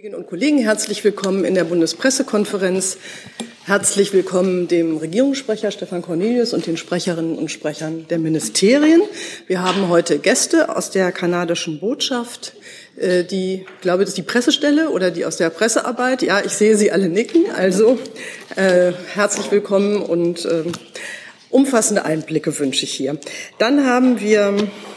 Kolleginnen und Kollegen, herzlich willkommen in der Bundespressekonferenz. Herzlich willkommen dem Regierungssprecher Stefan Cornelius und den Sprecherinnen und Sprechern der Ministerien. Wir haben heute Gäste aus der kanadischen Botschaft, ich glaube, das ist die Pressestelle oder die aus der Pressearbeit. Ja, ich sehe Sie alle nicken. Also herzlich willkommen und umfassende Einblicke wünsche ich hier. Dann haben wir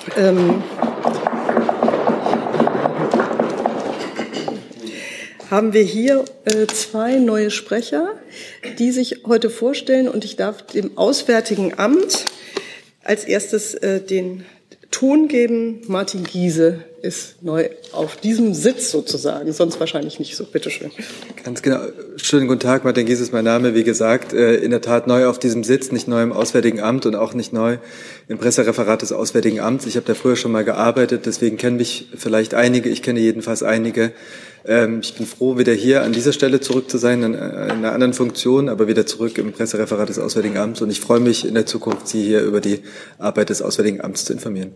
hier zwei neue Sprecher, die sich heute vorstellen. Und ich darf dem Auswärtigen Amt als erstes den Ton geben. Martin Giese ist neu auf diesem Sitz sozusagen, sonst wahrscheinlich nicht so. Bitte schön. Ganz genau. Schönen guten Tag, Martin Giese ist mein Name. Wie gesagt, in der Tat neu auf diesem Sitz, nicht neu im Auswärtigen Amt und auch nicht neu im Pressereferat des Auswärtigen Amts. Ich habe da früher schon mal gearbeitet, deswegen kennen mich vielleicht einige. Ich kenne jedenfalls einige. Ich bin froh, wieder hier an dieser Stelle zurück zu sein, in einer anderen Funktion, aber wieder zurück im Pressereferat des Auswärtigen Amts. Und ich freue mich in der Zukunft, Sie hier über die Arbeit des Auswärtigen Amts zu informieren.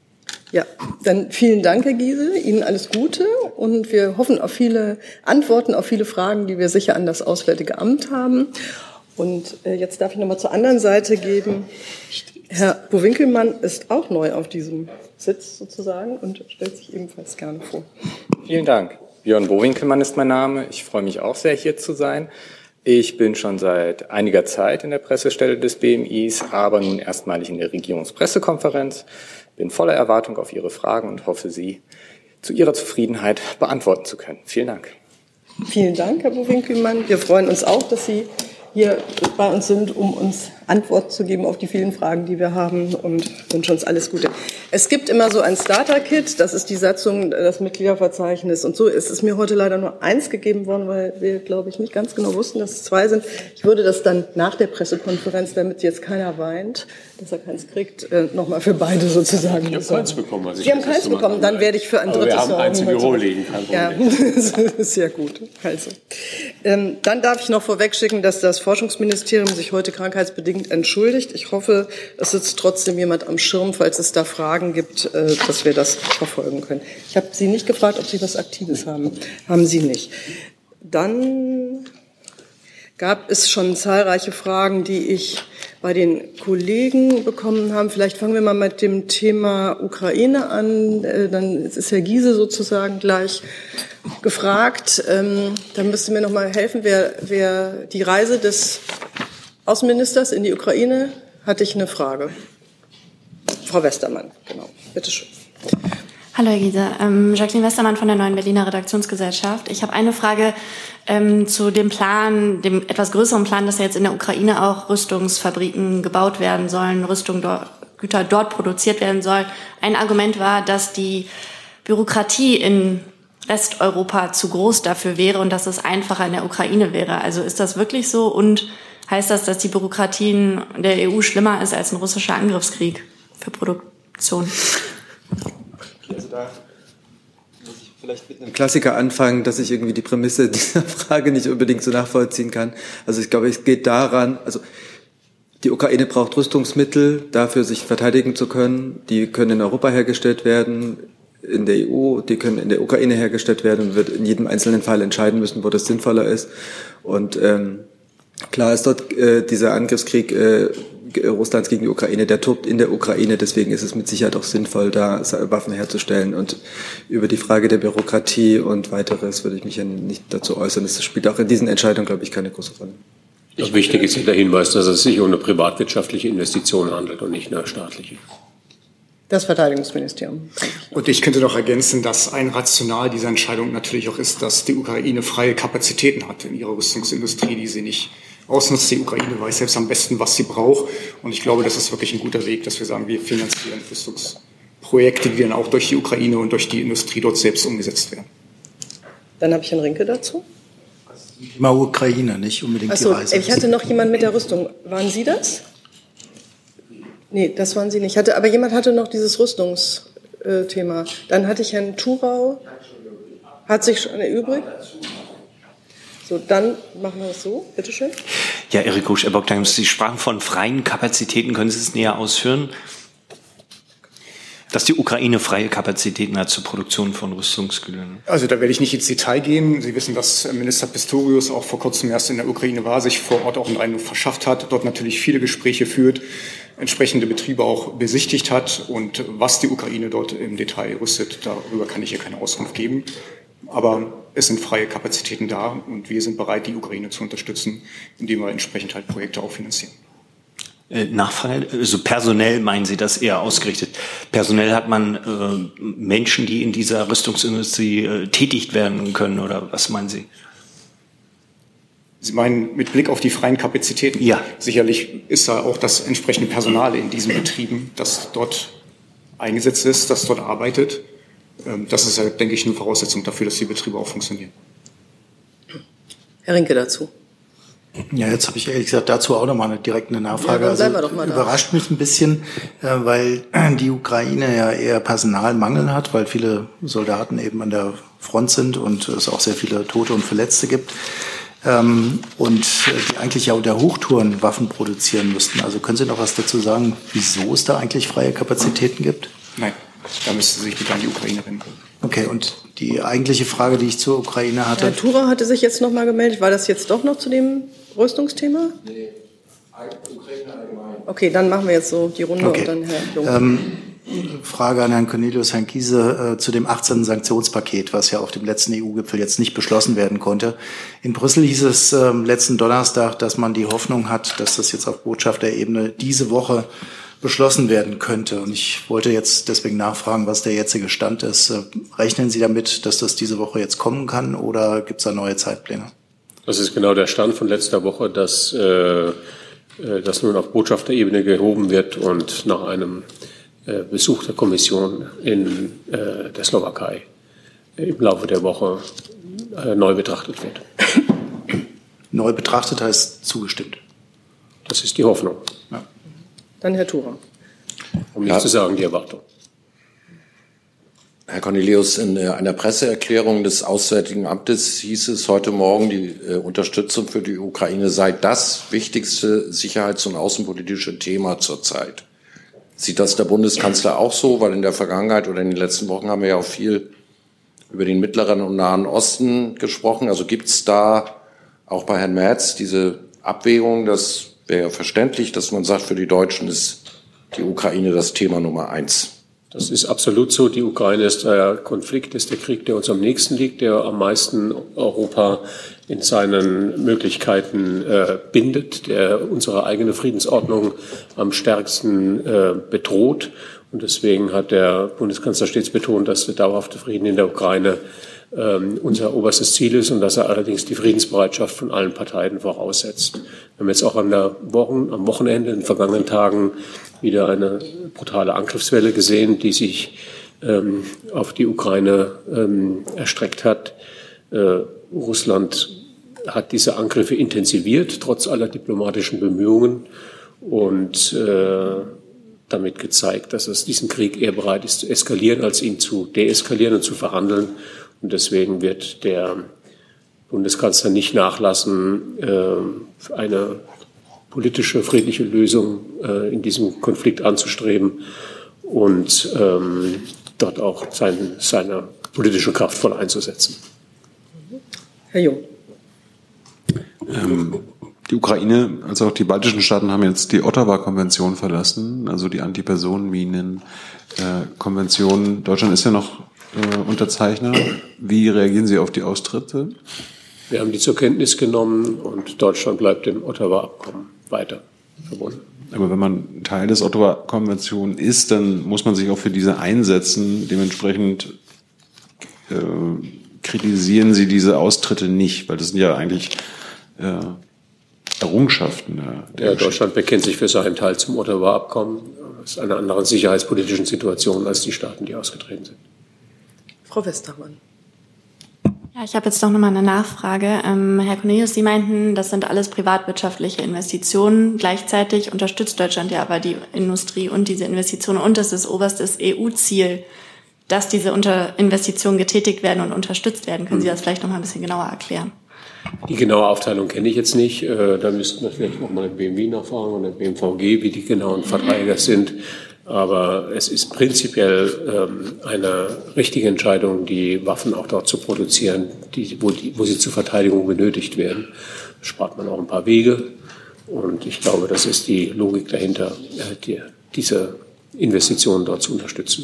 Ja, dann vielen Dank, Herr Giese. Ihnen alles Gute. Und wir hoffen auf viele Antworten, auf viele Fragen, die wir sicher an das Auswärtige Amt haben. Und jetzt darf ich nochmal zur anderen Seite geben. Herr Bo-Winkelmann ist auch neu auf diesem Sitz sozusagen und stellt sich ebenfalls gerne vor. Vielen Dank. Björn Bo-Winkelmann ist mein Name. Ich freue mich auch sehr, hier zu sein. Ich bin schon seit einiger Zeit in der Pressestelle des BMIs, aber nun erstmalig in der Regierungspressekonferenz. Bin voller Erwartung auf Ihre Fragen und hoffe, sie zu Ihrer Zufriedenheit beantworten zu können. Vielen Dank. Vielen Dank, Herr Bo-Winkelmann. Wir freuen uns auch, dass Sie hier bei uns sind, um uns Antwort zu geben auf die vielen Fragen, die wir haben, und wünschen uns alles Gute. Es gibt immer so ein Starter-Kit, das ist die Satzung, das Mitgliederverzeichnis und so. Es ist mir heute leider nur eins gegeben worden, weil wir, glaube ich, nicht ganz genau wussten, dass es zwei sind. Ich würde das dann nach der Pressekonferenz, damit jetzt keiner weint, dass er keins kriegt, nochmal für beide sozusagen. Ich habe keins bekommen. Also Sie haben keins bekommen, dann werde ich für ein drittes sorgen. Wir haben eins im Büro liegen, kein Problem. Ja, sehr gut. Also, dann darf ich noch vorwegschicken, dass das Forschungsministerium sich heute krankheitsbedingt entschuldigt. Ich hoffe, es sitzt trotzdem jemand am Schirm, falls es da Fragen gibt, dass wir das verfolgen können. Ich habe Sie nicht gefragt, ob Sie was Aktives haben. Haben Sie nicht. Dann gab es schon zahlreiche Fragen, die ich bei den Kollegen bekommen habe. Vielleicht fangen wir mal mit dem Thema Ukraine an. Dann ist Herr Giese sozusagen gleich gefragt. Dann müsste mir noch mal helfen, wer die Reise des Außenministers in die Ukraine, hatte ich eine Frage. Frau Westermann, genau. Bitte schön. Hallo, Herr Giese. Jacqueline Westermann von der Neuen Berliner Redaktionsgesellschaft. Ich habe eine Frage zu dem Plan, dem etwas größeren Plan, dass ja jetzt in der Ukraine auch Rüstungsfabriken gebaut werden sollen, Güter dort produziert werden sollen. Ein Argument war, dass die Bürokratie in Westeuropa zu groß dafür wäre und dass es einfacher in der Ukraine wäre. Also ist das wirklich so? Und heißt das, dass die Bürokratie in der EU schlimmer ist als ein russischer Angriffskrieg für Produktion? Also da muss ich vielleicht mit einem Klassiker anfangen, dass ich irgendwie die Prämisse dieser Frage nicht unbedingt so nachvollziehen kann. Also ich glaube, es geht daran, also die Ukraine braucht Rüstungsmittel, dafür sich verteidigen zu können. Die können in Europa hergestellt werden, in der EU, die können in der Ukraine hergestellt werden und wird in jedem einzelnen Fall entscheiden müssen, wo das sinnvoller ist. Und klar ist dort dieser Angriffskrieg Russlands gegen die Ukraine, der tobt in der Ukraine, deswegen ist es mit Sicherheit auch sinnvoll, da Waffen herzustellen. Und über die Frage der Bürokratie und weiteres würde ich mich ja nicht dazu äußern. Das spielt auch in diesen Entscheidungen, glaube ich, keine große Rolle. Wichtig ist der Hinweis, dass es sich um eine privatwirtschaftliche Investition handelt und nicht eine staatliche. Das Verteidigungsministerium. Und ich könnte noch ergänzen, dass ein Rational dieser Entscheidung natürlich auch ist, dass die Ukraine freie Kapazitäten hat in ihrer Rüstungsindustrie, die sie nicht ausnutzt. Die Ukraine weiß selbst am besten, was sie braucht. Und ich glaube, das ist wirklich ein guter Weg, dass wir sagen, wir finanzieren Rüstungsprojekte, die dann auch durch die Ukraine und durch die Industrie dort selbst umgesetzt werden. Dann habe ich Herrn Rinke dazu. Thema Ukraine, nicht unbedingt die Reise. Ich hatte noch jemand mit der Rüstung. Waren Sie das? Nee, das waren Sie nicht. Aber jemand hatte noch dieses Rüstungsthema. Dann hatte ich Herrn Thurau. Hat sich schon erübrigt? So, dann machen wir es so. Bitte schön. Ja, Erik Rusch, Epoch Times. Sie sprachen von freien Kapazitäten. Können Sie es näher ausführen? dass die Ukraine freie Kapazitäten hat zur Produktion von Rüstungsgütern? Also da werde ich nicht ins Detail gehen. Sie wissen, dass Minister Pistorius auch vor kurzem erst in der Ukraine war, sich vor Ort auch einen Eindruck verschafft hat, dort natürlich viele Gespräche führt, entsprechende Betriebe auch besichtigt hat. Und was die Ukraine dort im Detail rüstet, darüber kann ich hier keine Auskunft geben. Aber es sind freie Kapazitäten da und wir sind bereit, die Ukraine zu unterstützen, indem wir entsprechend halt Projekte auch finanzieren. Nachfrage, also personell meinen Sie das eher ausgerichtet? Personell hat man Menschen, die in dieser Rüstungsindustrie tätig werden können, oder was meinen Sie? Sie meinen mit Blick auf die freien Kapazitäten? Ja. Sicherlich ist da auch das entsprechende Personal in diesen Betrieben, das dort eingesetzt ist, das dort arbeitet. Das ist ja, denke ich, eine Voraussetzung dafür, dass die Betriebe auch funktionieren. Herr Rinke dazu. Ja, jetzt habe ich ehrlich gesagt dazu auch nochmal direkt eine Nachfrage. Ja, dann doch mal überrascht mich ein bisschen, weil die Ukraine ja eher Personalmangel hat, weil viele Soldaten eben an der Front sind und es auch sehr viele Tote und Verletzte gibt. Und die eigentlich ja unter Hochtouren Waffen produzieren müssten. Also können Sie noch was dazu sagen, wieso es da eigentlich freie Kapazitäten gibt? Nein, da müsste sich bitte an die Ukraine wenden. Okay, und die eigentliche Frage, die ich zur Ukraine hatte... Herr Thura hatte sich jetzt noch mal gemeldet. War das jetzt doch noch zu dem Rüstungsthema? Nee, Ukraine allgemein. Okay, dann machen wir jetzt so die Runde und dann Herr Jung. Frage an Herrn Cornelius, Herrn Kiese, zu dem 18. Sanktionspaket, was ja auf dem letzten EU-Gipfel jetzt nicht beschlossen werden konnte. In Brüssel hieß es letzten Donnerstag, dass man die Hoffnung hat, dass das jetzt auf Botschafterebene diese Woche beschlossen werden könnte. Und ich wollte jetzt deswegen nachfragen, was der jetzige Stand ist. Rechnen Sie damit, dass das diese Woche jetzt kommen kann, oder gibt es da neue Zeitpläne? Das ist genau der Stand von letzter Woche, dass das nun auf Botschafterebene gehoben wird und nach einem Besuch der Kommission in der Slowakei im Laufe der Woche neu betrachtet wird. Neu betrachtet heißt zugestimmt. Das ist die Hoffnung. Ja. Dann Herr Thura. Um nicht zu sagen, die Erwartung. Herr Cornelius, in einer Presseerklärung des Auswärtigen Amtes hieß es heute Morgen, die Unterstützung für die Ukraine sei das wichtigste sicherheits- und außenpolitische Thema zurzeit. Sieht das der Bundeskanzler auch so? Weil in der Vergangenheit oder in den letzten Wochen haben wir ja auch viel über den Mittleren und Nahen Osten gesprochen. Also gibt es da auch bei Herrn Merz diese Abwägung? Das wäre ja verständlich, dass man sagt, für die Deutschen ist die Ukraine das Thema Nummer 1. Das ist absolut so. Die Ukraine ist der Konflikt, ist der Krieg, der uns am nächsten liegt, der am meisten Europa in seinen Möglichkeiten bindet, der unsere eigene Friedensordnung am stärksten bedroht. Und deswegen hat der Bundeskanzler stets betont, dass der dauerhafte Frieden in der Ukraine unser oberstes Ziel ist und dass er allerdings die Friedensbereitschaft von allen Parteien voraussetzt. Wir haben jetzt auch am Wochenende, in den vergangenen Tagen, wieder eine brutale Angriffswelle gesehen, die sich auf die Ukraine erstreckt hat. Russland hat diese Angriffe intensiviert, trotz aller diplomatischen Bemühungen, und damit gezeigt, dass es diesen Krieg eher bereit ist zu eskalieren, als ihn zu deeskalieren und zu verhandeln. Und deswegen wird der Bundeskanzler nicht nachlassen, eine politische, friedliche Lösung in diesem Konflikt anzustreben und dort auch seine politische Kraft voll einzusetzen. Herr Jung. Die Ukraine, als auch die baltischen Staaten haben jetzt die Ottawa-Konvention verlassen, also die Antipersonenminen-Konvention. Deutschland ist ja noch Unterzeichner. Wie reagieren Sie auf die Austritte? Wir haben die zur Kenntnis genommen und Deutschland bleibt dem Ottawa-Abkommen weiter verbunden. Aber wenn man Teil des Ottawa-Konvention ist, dann muss man sich auch für diese einsetzen. Dementsprechend kritisieren Sie diese Austritte nicht, weil das sind ja eigentlich Errungenschaften. Ja, Deutschland bekennt sich für seinen Teil zum Ottawa-Abkommen. Das ist eine andere sicherheitspolitischen Situation als die Staaten, die ausgetreten sind. Frau Westermann. Ja, ich habe jetzt noch mal eine Nachfrage. Herr Cornelius, Sie meinten, das sind alles privatwirtschaftliche Investitionen. Gleichzeitig unterstützt Deutschland ja aber die Industrie und diese Investitionen. Und es ist oberstes EU-Ziel, dass diese Investitionen getätigt werden und unterstützt werden. Können Sie das vielleicht noch mal ein bisschen genauer erklären? Die genaue Aufteilung kenne ich jetzt nicht. Da müssten wir vielleicht noch mal im BMW nachfragen und im BMVG, wie die genauen Verträge sind. Aber es ist prinzipiell eine richtige Entscheidung, die Waffen auch dort zu produzieren, wo sie zur Verteidigung benötigt werden. Da spart man auch ein paar Wege. Und ich glaube, das ist die Logik dahinter, diese Investitionen dort zu unterstützen.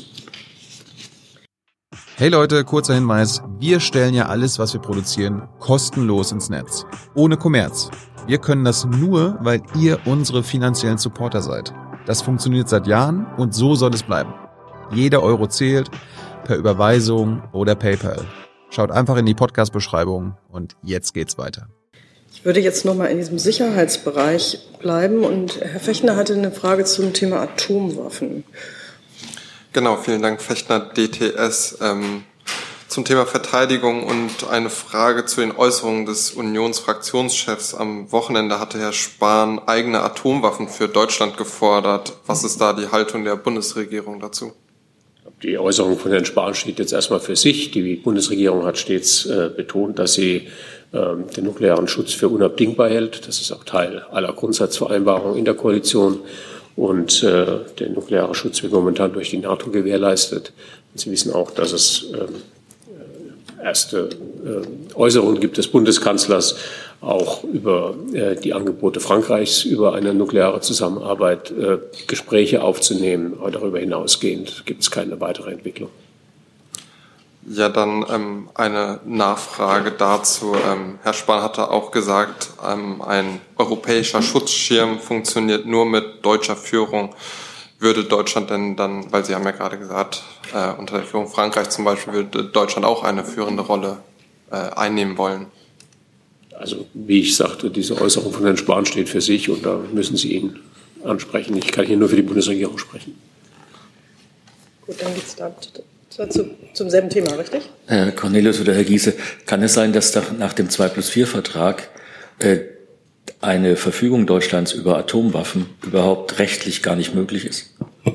Hey Leute, kurzer Hinweis. Wir stellen ja alles, was wir produzieren, kostenlos ins Netz. Ohne Kommerz. Wir können das nur, weil ihr unsere finanziellen Supporter seid. Das funktioniert seit Jahren und so soll es bleiben. Jeder Euro zählt, per Überweisung oder PayPal. Schaut einfach in die Podcast-Beschreibung und jetzt geht's weiter. Ich würde jetzt nochmal in diesem Sicherheitsbereich bleiben und Herr Fechner hatte eine Frage zum Thema Atomwaffen. Genau, vielen Dank, Fechner, DTS. Zum Thema Verteidigung und eine Frage zu den Äußerungen des Unionsfraktionschefs. Am Wochenende hatte Herr Spahn eigene Atomwaffen für Deutschland gefordert. Was ist da die Haltung der Bundesregierung dazu? Die Äußerung von Herrn Spahn steht jetzt erstmal für sich. Die Bundesregierung hat stets betont, dass sie den nuklearen Schutz für unabdingbar hält. Das ist auch Teil aller Grundsatzvereinbarungen in der Koalition. Und der nukleare Schutz wird momentan durch die NATO gewährleistet. Und Sie wissen auch, dass es erste Äußerungen gibt des Bundeskanzlers, auch über die Angebote Frankreichs, über eine nukleare Zusammenarbeit, Gespräche aufzunehmen. Aber darüber hinausgehend gibt es keine weitere Entwicklung. Ja, dann eine Nachfrage dazu. Herr Spahn hatte auch gesagt, ein europäischer Schutzschirm funktioniert nur mit deutscher Führung. Würde Deutschland denn dann, weil Sie haben ja gerade gesagt, unter der Führung Frankreich zum Beispiel, würde Deutschland auch eine führende Rolle einnehmen wollen? Also wie ich sagte, diese Äußerung von Herrn Spahn steht für sich und da müssen Sie ihn ansprechen. Ich kann hier nur für die Bundesregierung sprechen. Gut, dann geht's zum selben Thema, richtig? Herr Cornelius oder Herr Giese, kann es sein, dass nach dem 2+4-Vertrag eine Verfügung Deutschlands über Atomwaffen überhaupt rechtlich gar nicht möglich ist?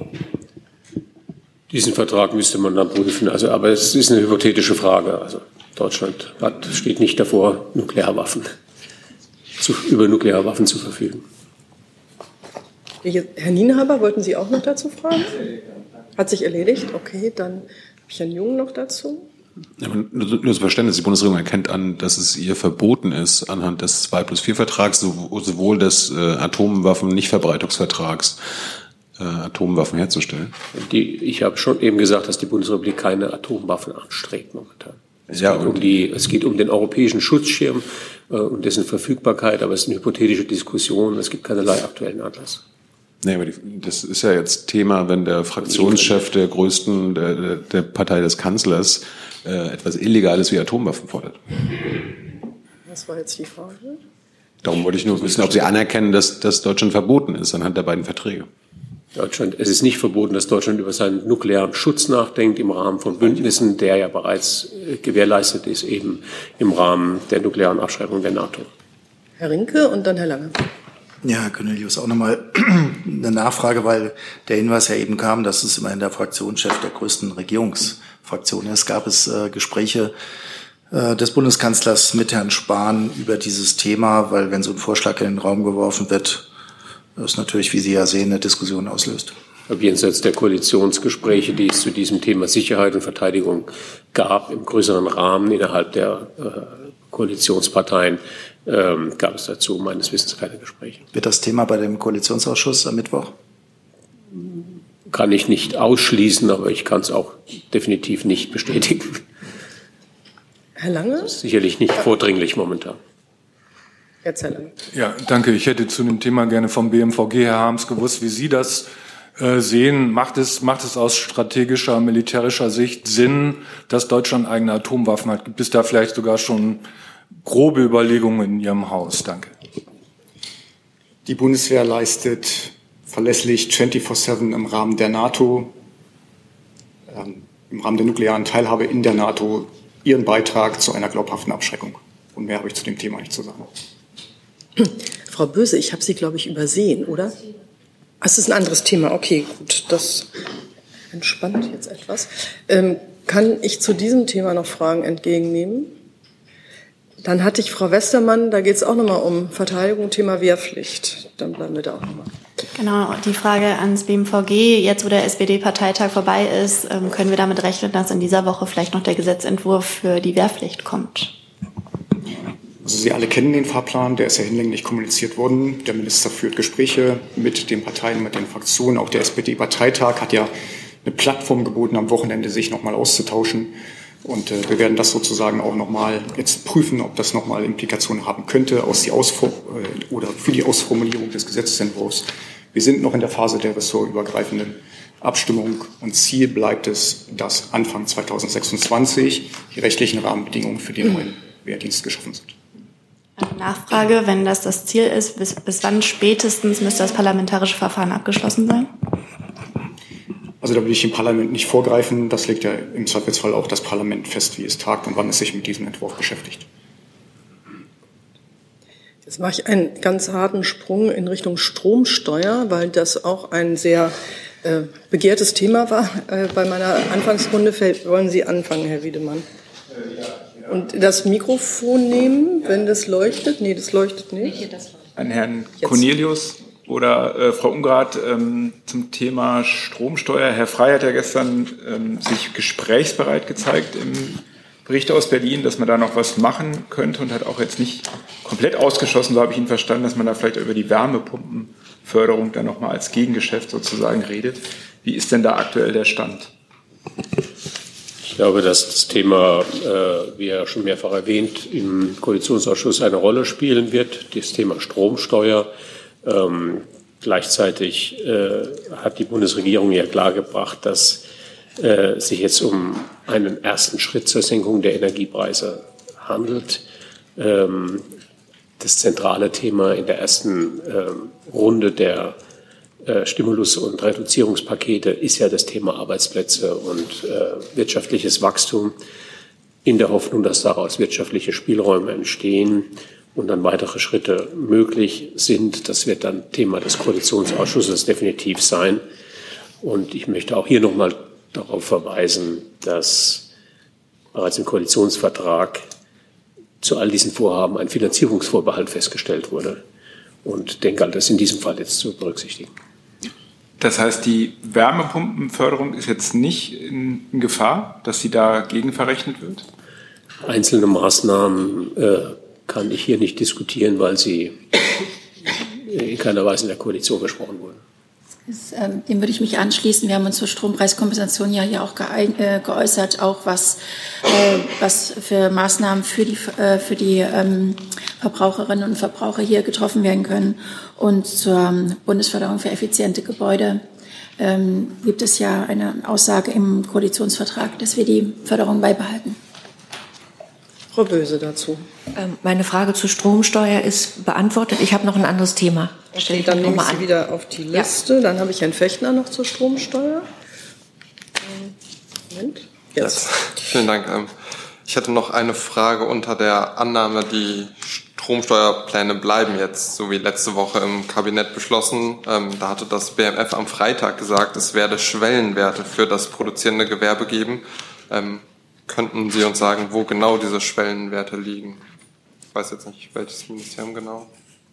Diesen Vertrag müsste man dann prüfen. Aber es ist eine hypothetische Frage. Also Deutschland steht nicht davor, über Nuklearwaffen zu verfügen. Herr Nienhaber, wollten Sie auch noch dazu fragen? Hat sich erledigt? Okay, dann habe ich Herrn Jung noch dazu. Ja, nur das Verständnis, die Bundesregierung erkennt an, dass es ihr verboten ist, anhand des 2+4-Vertrags, sowohl des Atomwaffen-Nichtverbreitungsvertrags, Atomwaffen herzustellen. Ich habe schon eben gesagt, dass die Bundesrepublik keine Atomwaffen anstrebt momentan. Es geht um den europäischen Schutzschirm und dessen Verfügbarkeit, aber es ist eine hypothetische Diskussion, es gibt keinerlei aktuellen Anlass. Nee, aber das ist ja jetzt Thema, wenn der Fraktionschef der größten, der Partei des Kanzlers etwas Illegales wie Atomwaffen fordert. Was war jetzt die Frage? Darum wollte ich nur wissen, ob Sie anerkennen, dass Deutschland verboten ist anhand der beiden Verträge. Es ist nicht verboten, dass Deutschland über seinen nuklearen Schutz nachdenkt im Rahmen von Bündnissen, der ja bereits gewährleistet ist, eben im Rahmen der nuklearen Abschreibung der NATO. Herr Rinke und dann Herr Lange. Ja, Herr Cornelius, auch nochmal eine Nachfrage, weil der Hinweis ja eben kam, dass es immerhin der Fraktionschef der größten Regierungsfraktion ist. Gab es Gespräche des Bundeskanzlers mit Herrn Spahn über dieses Thema, weil wenn so ein Vorschlag in den Raum geworfen wird, das natürlich, wie Sie ja sehen, eine Diskussion auslöst. Jenseits der Koalitionsgespräche, die es zu diesem Thema Sicherheit und Verteidigung gab, im größeren Rahmen innerhalb der Koalitionsparteien, gab es dazu meines Wissens keine Gespräche. Wird das Thema bei dem Koalitionsausschuss am Mittwoch? Kann ich nicht ausschließen, aber ich kann es auch definitiv nicht bestätigen. Herr Lange? Das ist sicherlich nicht vordringlich momentan. Jetzt Herr Lange. Ja, danke. Ich hätte zu dem Thema gerne vom BMVG, Herr Harms, gewusst, wie Sie das sehen. Macht es aus strategischer, militärischer Sicht Sinn, dass Deutschland eigene Atomwaffen hat? Gibt es da vielleicht sogar schon grobe Überlegungen in Ihrem Haus? Danke. Die Bundeswehr leistet verlässlich 24/7 im Rahmen der NATO, im Rahmen der nuklearen Teilhabe in der NATO, ihren Beitrag zu einer glaubhaften Abschreckung. Und mehr habe ich zu dem Thema nicht zu sagen. Frau Böse, ich habe Sie, glaube ich, übersehen, oder? Es ist ein anderes Thema. Okay, gut, das entspannt jetzt etwas. Kann ich zu diesem Thema noch Fragen entgegennehmen? Dann hatte ich Frau Westermann, da geht es auch nochmal um Verteidigung, Thema Wehrpflicht. Dann bleiben wir da auch nochmal. Genau, die Frage ans BMVG. Jetzt, wo der SPD-Parteitag vorbei ist, können wir damit rechnen, dass in dieser Woche vielleicht noch der Gesetzentwurf für die Wehrpflicht kommt? Also Sie alle kennen den Fahrplan, der ist ja hinlänglich kommuniziert worden. Der Minister führt Gespräche mit den Parteien, mit den Fraktionen. Auch der SPD-Parteitag hat ja eine Plattform geboten, am Wochenende sich nochmal auszutauschen. Und wir werden das sozusagen auch nochmal jetzt prüfen, ob das nochmal Implikationen haben könnte oder für die Ausformulierung des Gesetzentwurfs. Wir sind noch in der Phase der ressortübergreifenden Abstimmung und Ziel bleibt es, dass Anfang 2026 die rechtlichen Rahmenbedingungen für den neuen Wehrdienst geschaffen sind. Eine Nachfrage, wenn das Ziel ist, bis wann spätestens müsste das parlamentarische Verfahren abgeschlossen sein? Also da will ich dem Parlament nicht vorgreifen. Das legt ja im Zweifelsfall auch das Parlament fest, wie es tagt und wann es sich mit diesem Entwurf beschäftigt. Jetzt mache ich einen ganz harten Sprung in Richtung Stromsteuer, weil das auch ein sehr begehrtes Thema war bei meiner Anfangsrunde. Wollen Sie anfangen, Herr Wiedemann? Und das Mikrofon nehmen, wenn das leuchtet? Nee, das leuchtet nicht. An Herrn Cornelius oder Frau Ungrath zum Thema Stromsteuer. Herr Frey hat ja gestern sich gesprächsbereit gezeigt im Bericht aus Berlin, dass man da noch was machen könnte und hat auch jetzt nicht komplett ausgeschlossen, so habe ich ihn verstanden, dass man da vielleicht über die Wärmepumpenförderung dann nochmal als Gegengeschäft sozusagen redet. Wie ist denn da aktuell der Stand? Ich glaube, dass das Thema, wie ja schon mehrfach erwähnt, im Koalitionsausschuss eine Rolle spielen wird, das Thema Stromsteuer. Gleichzeitig hat die Bundesregierung ja klargebracht, dass sich jetzt um einen ersten Schritt zur Senkung der Energiepreise handelt. Das zentrale Thema in der ersten Runde der Stimulus- und Reduzierungspakete ist ja das Thema Arbeitsplätze und wirtschaftliches Wachstum, in der Hoffnung, dass daraus wirtschaftliche Spielräume entstehen und dann weitere Schritte möglich sind. Das wird dann Thema des Koalitionsausschusses definitiv sein. Und ich möchte auch hier nochmal darauf verweisen, dass bereits im Koalitionsvertrag zu all diesen Vorhaben ein Finanzierungsvorbehalt festgestellt wurde. Und denke, das in diesem Fall jetzt zu berücksichtigen. Das heißt, die Wärmepumpenförderung ist jetzt nicht in Gefahr, dass sie dagegen verrechnet wird? Einzelne Maßnahmen kann ich hier nicht diskutieren, weil sie in keiner Weise in der Koalition besprochen wurden. Dem würde ich mich anschließen. Wir haben uns zur Strompreiskompensation ja hier auch geäußert, auch was für Maßnahmen für die Verbraucherinnen und Verbraucher hier getroffen werden können. Und zur Bundesförderung für effiziente Gebäude gibt es ja eine Aussage im Koalitionsvertrag, dass wir die Förderung beibehalten. Frau Böse dazu. Meine Frage zur Stromsteuer ist beantwortet. Ich habe noch ein anderes Thema. Okay, dann nehme ich Sie wieder auf die Liste. Ja. Dann habe ich Herrn Fechner noch zur Stromsteuer. Moment. Yes. Vielen Dank. Ich hätte noch eine Frage unter der Annahme, die Stromsteuerpläne bleiben jetzt, so wie letzte Woche im Kabinett beschlossen. Da hatte das BMF am Freitag gesagt, es werde Schwellenwerte für das produzierende Gewerbe geben. Könnten Sie uns sagen, wo genau diese Schwellenwerte liegen? Ich weiß jetzt nicht, welches Ministerium genau.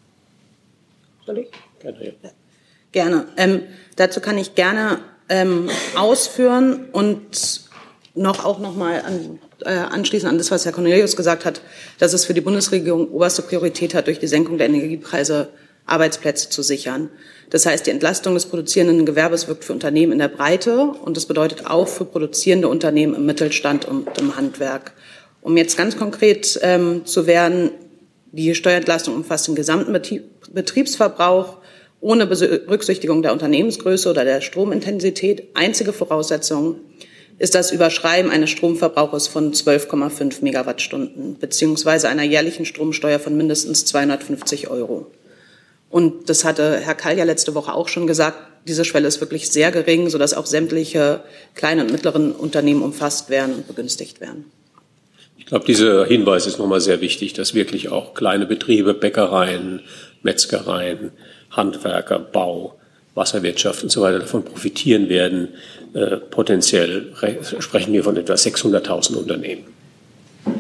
Soll ich? Gerne. Dazu kann ich gerne ausführen und noch mal anschließen an das, was Herr Cornelius gesagt hat, dass es für die Bundesregierung oberste Priorität hat, durch die Senkung der Energiepreise Arbeitsplätze zu sichern. Das heißt, die Entlastung des produzierenden Gewerbes wirkt für Unternehmen in der Breite und das bedeutet auch für produzierende Unternehmen im Mittelstand und im Handwerk. Um jetzt ganz konkret zu werden, die Steuerentlastung umfasst den gesamten Betriebsverbrauch ohne Berücksichtigung der Unternehmensgröße oder der Stromintensität. Einzige Voraussetzung ist das Überschreiben eines Stromverbrauches von 12,5 Megawattstunden beziehungsweise einer jährlichen Stromsteuer von mindestens 250 €. Und das hatte Herr Kall ja letzte Woche auch schon gesagt, diese Schwelle ist wirklich sehr gering, sodass auch sämtliche kleinen und mittleren Unternehmen umfasst werden und begünstigt werden. Ich glaube, dieser Hinweis ist nochmal sehr wichtig, dass wirklich auch kleine Betriebe, Bäckereien, Metzgereien, Handwerker, Bau, Wasserwirtschaft und so weiter davon profitieren werden. Potenziell sprechen wir von etwa 600.000 Unternehmen.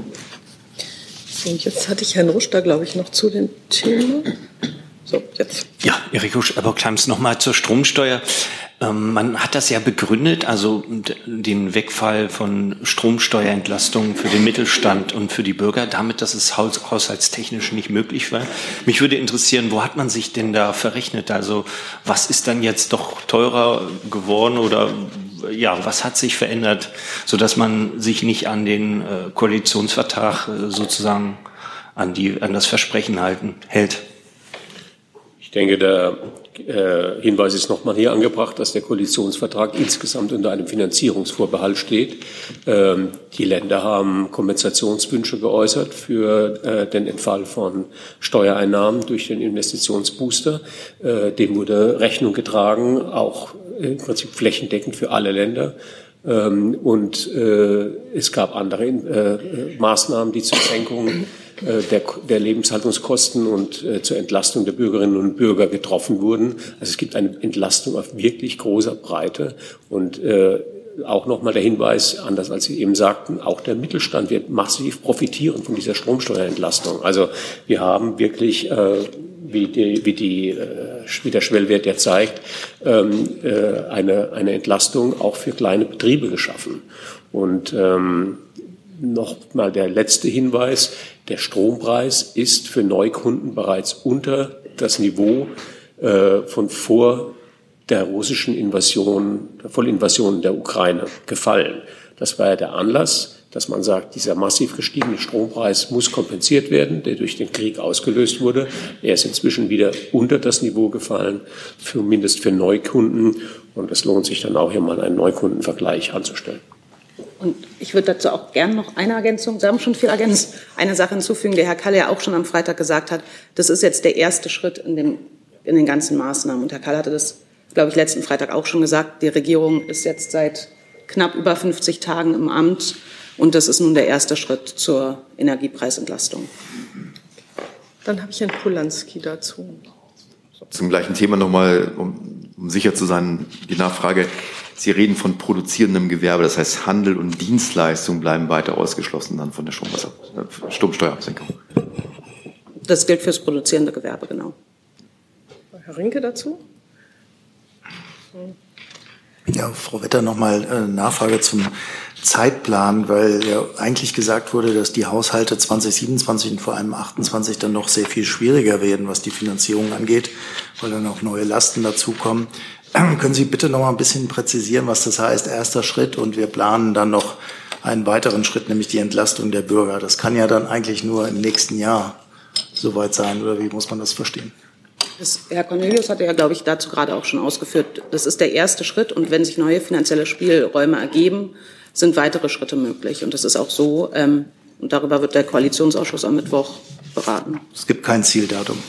So, und jetzt hatte ich Herrn Rusch da, glaube ich, noch zu dem Thema. So, jetzt. Ja, Eriko Aberkleims, nochmal zur Stromsteuer. Man hat das ja begründet, also den Wegfall von Stromsteuerentlastungen für den Mittelstand und für die Bürger, damit, dass es haushaltstechnisch nicht möglich war. Mich würde interessieren, wo hat man sich denn da verrechnet? Also was ist dann jetzt doch teurer geworden oder ja, was hat sich verändert, sodass man sich nicht an den Koalitionsvertrag sozusagen an das Versprechen hält? Ich denke, der Hinweis ist nochmal hier angebracht, dass der Koalitionsvertrag insgesamt unter einem Finanzierungsvorbehalt steht. Die Länder haben Kompensationswünsche geäußert für den Entfall von Steuereinnahmen durch den Investitionsbooster. Dem wurde Rechnung getragen, auch im Prinzip flächendeckend für alle Länder. Und es gab andere Maßnahmen, die zur Senkung der Lebenshaltungskosten und zur Entlastung der Bürgerinnen und Bürger getroffen wurden. Also es gibt eine Entlastung auf wirklich großer Breite. Und auch nochmal der Hinweis, anders als Sie eben sagten, auch der Mittelstand wird massiv profitieren von dieser Stromsteuerentlastung. Also wir haben wirklich, wie der Schwellwert ja zeigt, eine Entlastung auch für kleine Betriebe geschaffen. Und noch mal der letzte Hinweis, der Strompreis ist für Neukunden bereits unter das Niveau von vor der russischen Invasion, der Vollinvasion der Ukraine gefallen. Das war ja der Anlass, dass man sagt, dieser massiv gestiegene Strompreis muss kompensiert werden, der durch den Krieg ausgelöst wurde. Er ist inzwischen wieder unter das Niveau gefallen, zumindest für Neukunden. Und es lohnt sich dann auch hier mal einen Neukundenvergleich anzustellen. Und ich würde dazu auch gerne noch eine Ergänzung, Sie haben schon viel ergänzt, eine Sache hinzufügen, der Herr Kalle ja auch schon am Freitag gesagt hat, das ist jetzt der erste Schritt in den ganzen Maßnahmen. Und Herr Kalle hatte das, glaube ich, letzten Freitag auch schon gesagt, die Regierung ist jetzt seit knapp über 50 Tagen im Amt und das ist nun der erste Schritt zur Energiepreisentlastung. Dann habe ich Herrn Polanski dazu. Zum gleichen Thema nochmal, um sicher zu sein, die Nachfrage. Sie reden von produzierendem Gewerbe, das heißt Handel und Dienstleistungen bleiben weiter ausgeschlossen dann von der Stromsteuerabsenkung. Das gilt fürs produzierende Gewerbe, genau. Herr Rinke dazu? Ja, Frau Wetter, nochmal Nachfrage zum Zeitplan, weil ja eigentlich gesagt wurde, dass die Haushalte 2027 und vor allem 2028 dann noch sehr viel schwieriger werden, was die Finanzierung angeht, weil dann auch neue Lasten dazukommen. Können Sie bitte noch mal ein bisschen präzisieren, was das heißt, erster Schritt, und wir planen dann noch einen weiteren Schritt, nämlich die Entlastung der Bürger. Das kann ja dann eigentlich nur im nächsten Jahr soweit sein, oder wie muss man das verstehen? Herr Cornelius hatte ja, glaube ich, dazu gerade auch schon ausgeführt, das ist der erste Schritt und wenn sich neue finanzielle Spielräume ergeben, sind weitere Schritte möglich. Und das ist auch so, und darüber wird der Koalitionsausschuss am Mittwoch beraten. Es gibt kein Zieldatum.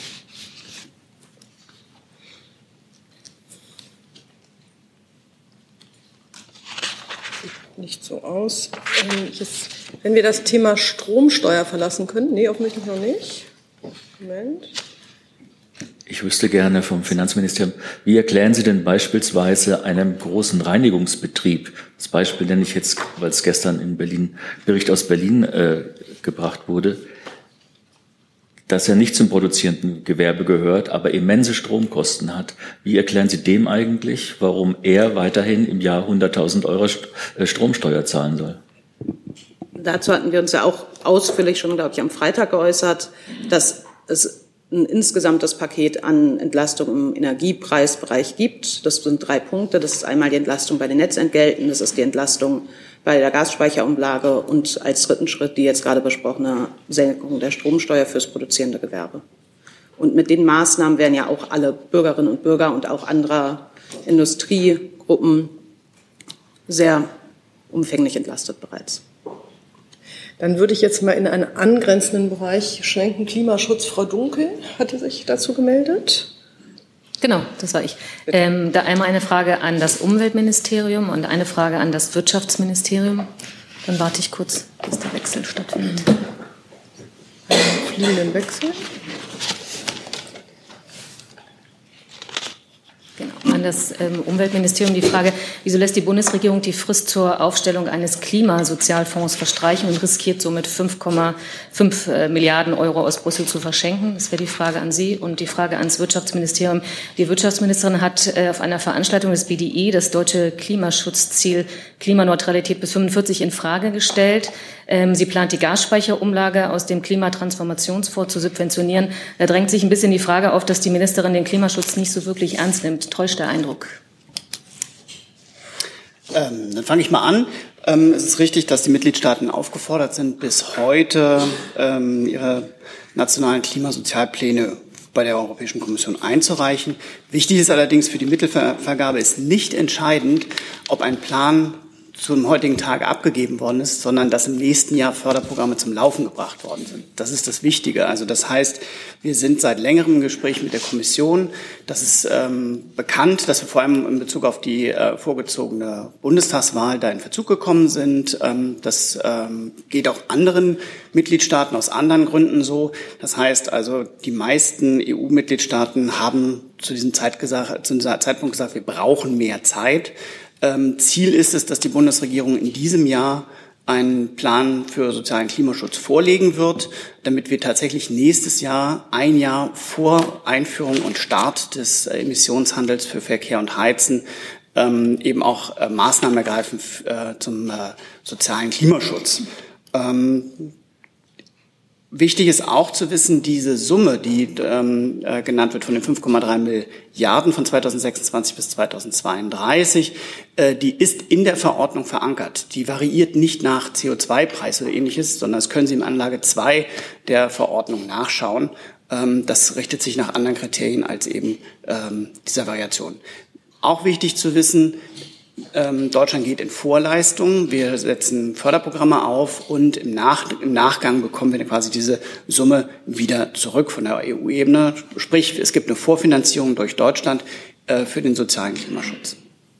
Nicht so aus. Wenn wir das Thema Stromsteuer verlassen können. Nee, offensichtlich noch nicht. Moment. Ich wüsste gerne vom Finanzministerium, wie erklären Sie denn beispielsweise einem großen Reinigungsbetrieb, das Beispiel nenne ich jetzt, weil es gestern in Berlin, Bericht aus Berlin gebracht wurde, dass er nicht zum produzierenden Gewerbe gehört, aber immense Stromkosten hat. Wie erklären Sie dem eigentlich, warum er weiterhin im Jahr 100.000 Euro Stromsteuer zahlen soll? Dazu hatten wir uns ja auch ausführlich schon, glaube ich, am Freitag geäußert, dass es ein insgesamtes Paket an Entlastung im Energiepreisbereich gibt. Das sind 3 Punkte. Das ist einmal die Entlastung bei den Netzentgelten, das ist die Entlastung bei der Gasspeicherumlage und als dritten Schritt die jetzt gerade besprochene Senkung der Stromsteuer fürs produzierende Gewerbe. Und mit den Maßnahmen werden ja auch alle Bürgerinnen und Bürger und auch anderer Industriegruppen sehr umfänglich entlastet bereits. Dann würde ich jetzt mal in einen angrenzenden Bereich schwenken. Klimaschutz. Frau Dunkel hatte sich dazu gemeldet. Genau, das war ich. Da einmal eine Frage an das Umweltministerium und eine Frage an das Wirtschaftsministerium. Dann warte ich kurz, bis der Wechsel stattfindet. Einen fliegenden Wechsel. Genau. das Umweltministerium die Frage, wieso lässt die Bundesregierung die Frist zur Aufstellung eines Klimasozialfonds verstreichen und riskiert somit 5,5 Milliarden Euro aus Brüssel zu verschenken? Das wäre die Frage an Sie. Und die Frage ans Wirtschaftsministerium. Die Wirtschaftsministerin hat auf einer Veranstaltung des BDI das deutsche Klimaschutzziel Klimaneutralität bis 45 in Frage gestellt. Sie plant die Gasspeicherumlage aus dem Klimatransformationsfonds zu subventionieren. Da drängt sich ein bisschen die Frage auf, dass die Ministerin den Klimaschutz nicht so wirklich ernst nimmt. Täuscht der Eindruck? Dann fange ich mal an. Es ist richtig, dass die Mitgliedstaaten aufgefordert sind, bis heute ihre nationalen Klimasozialpläne bei der Europäischen Kommission einzureichen. Wichtig ist allerdings für die Mittelvergabe ist nicht entscheidend, ob ein Plan zum heutigen Tag abgegeben worden ist, sondern dass im nächsten Jahr Förderprogramme zum Laufen gebracht worden sind. Das ist das Wichtige. Also das heißt, wir sind seit längerem im Gespräch mit der Kommission. Das ist bekannt, dass wir vor allem in Bezug auf die vorgezogene Bundestagswahl da in Verzug gekommen sind. Das geht auch anderen Mitgliedstaaten aus anderen Gründen so. Das heißt also, die meisten EU-Mitgliedstaaten haben zu diesem Zeitpunkt gesagt, wir brauchen mehr Zeit. Ziel ist es, dass die Bundesregierung in diesem Jahr einen Plan für sozialen Klimaschutz vorlegen wird, damit wir tatsächlich nächstes Jahr, ein Jahr vor Einführung und Start des Emissionshandels für Verkehr und Heizen, eben auch Maßnahmen ergreifen zum sozialen Klimaschutz. Wichtig ist auch zu wissen, diese Summe, die genannt wird von den 5,3 Milliarden von 2026 bis 2032, die ist in der Verordnung verankert. Die variiert nicht nach CO2-Preis oder Ähnliches, sondern das können Sie im Anlage 2 der Verordnung nachschauen. Das richtet sich nach anderen Kriterien als eben dieser Variation. Auch wichtig zu wissen, Deutschland geht in Vorleistung. Wir setzen Förderprogramme auf und im Nachgang bekommen wir quasi diese Summe wieder zurück von der EU-Ebene. Sprich, es gibt eine Vorfinanzierung durch Deutschland für den sozialen Klimaschutz.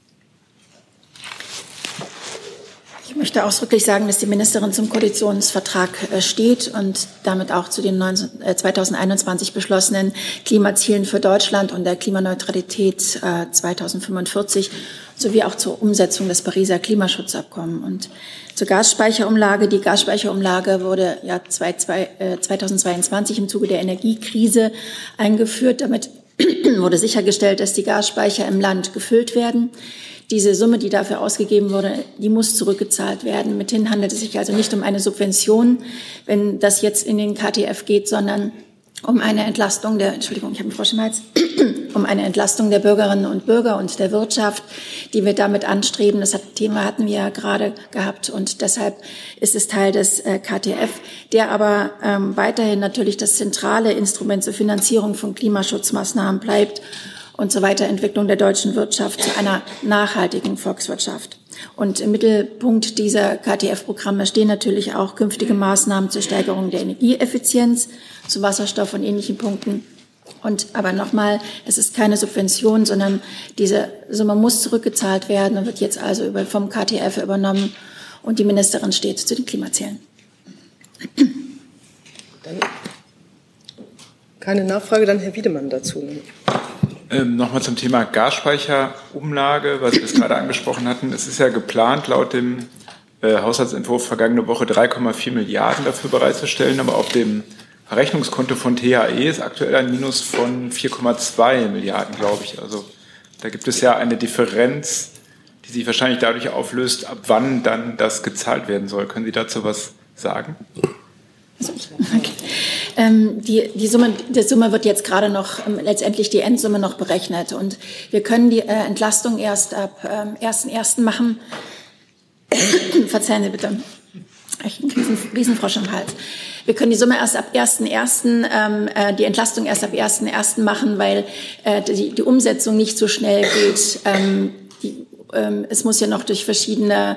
Ich möchte ausdrücklich sagen, dass die Ministerin zum Koalitionsvertrag steht und damit auch zu den 2021 beschlossenen Klimazielen für Deutschland und der Klimaneutralität 2045 sowie auch zur Umsetzung des Pariser Klimaschutzabkommens. Und zur Gasspeicherumlage. Die Gasspeicherumlage wurde ja 2022 im Zuge der Energiekrise eingeführt. Damit wurde sichergestellt, dass die Gasspeicher im Land gefüllt werden. Diese Summe, die dafür ausgegeben wurde, die muss zurückgezahlt werden. Mithin handelt es sich also nicht um eine Subvention, wenn das jetzt in den KTF geht, sondern um eine Entlastung um eine Entlastung der Bürgerinnen und Bürger und der Wirtschaft, die wir damit anstreben. Das Thema hatten wir ja gerade gehabt und deshalb ist es Teil des KTF, der aber weiterhin natürlich das zentrale Instrument zur Finanzierung von Klimaschutzmaßnahmen bleibt und zur Weiterentwicklung der deutschen Wirtschaft zu einer nachhaltigen Volkswirtschaft. Und im Mittelpunkt dieser KTF-Programme stehen natürlich auch künftige Maßnahmen zur Steigerung der Energieeffizienz, zu Wasserstoff und ähnlichen Punkten. Aber nochmal, es ist keine Subvention, sondern diese Summe muss zurückgezahlt werden und wird jetzt also vom KTF übernommen. Und die Ministerin steht zu den Klimazielen. Keine Nachfrage, dann Herr Wiedemann dazu. Nochmal zum Thema Gasspeicherumlage, was wir es gerade angesprochen hatten. Es ist ja geplant, laut dem Haushaltsentwurf vergangene Woche 3,4 Milliarden dafür bereitzustellen, aber auf dem Verrechnungskonto von THE ist aktuell ein Minus von 4,2 Milliarden, glaube ich. Also da gibt es ja eine Differenz, die sich wahrscheinlich dadurch auflöst, ab wann dann das gezahlt werden soll. Können Sie dazu was sagen? Okay. Die Summe wird jetzt gerade noch, letztendlich die Endsumme noch berechnet. Und wir können die Entlastung erst ab 1.1. machen. Verzeihen Sie bitte. Echt ein Riesenfrosch im Hals. Wir können die Summe erst ab 1.1., die Entlastung erst ab 1.1. machen, weil die Umsetzung nicht so schnell geht. Es muss ja noch durch verschiedene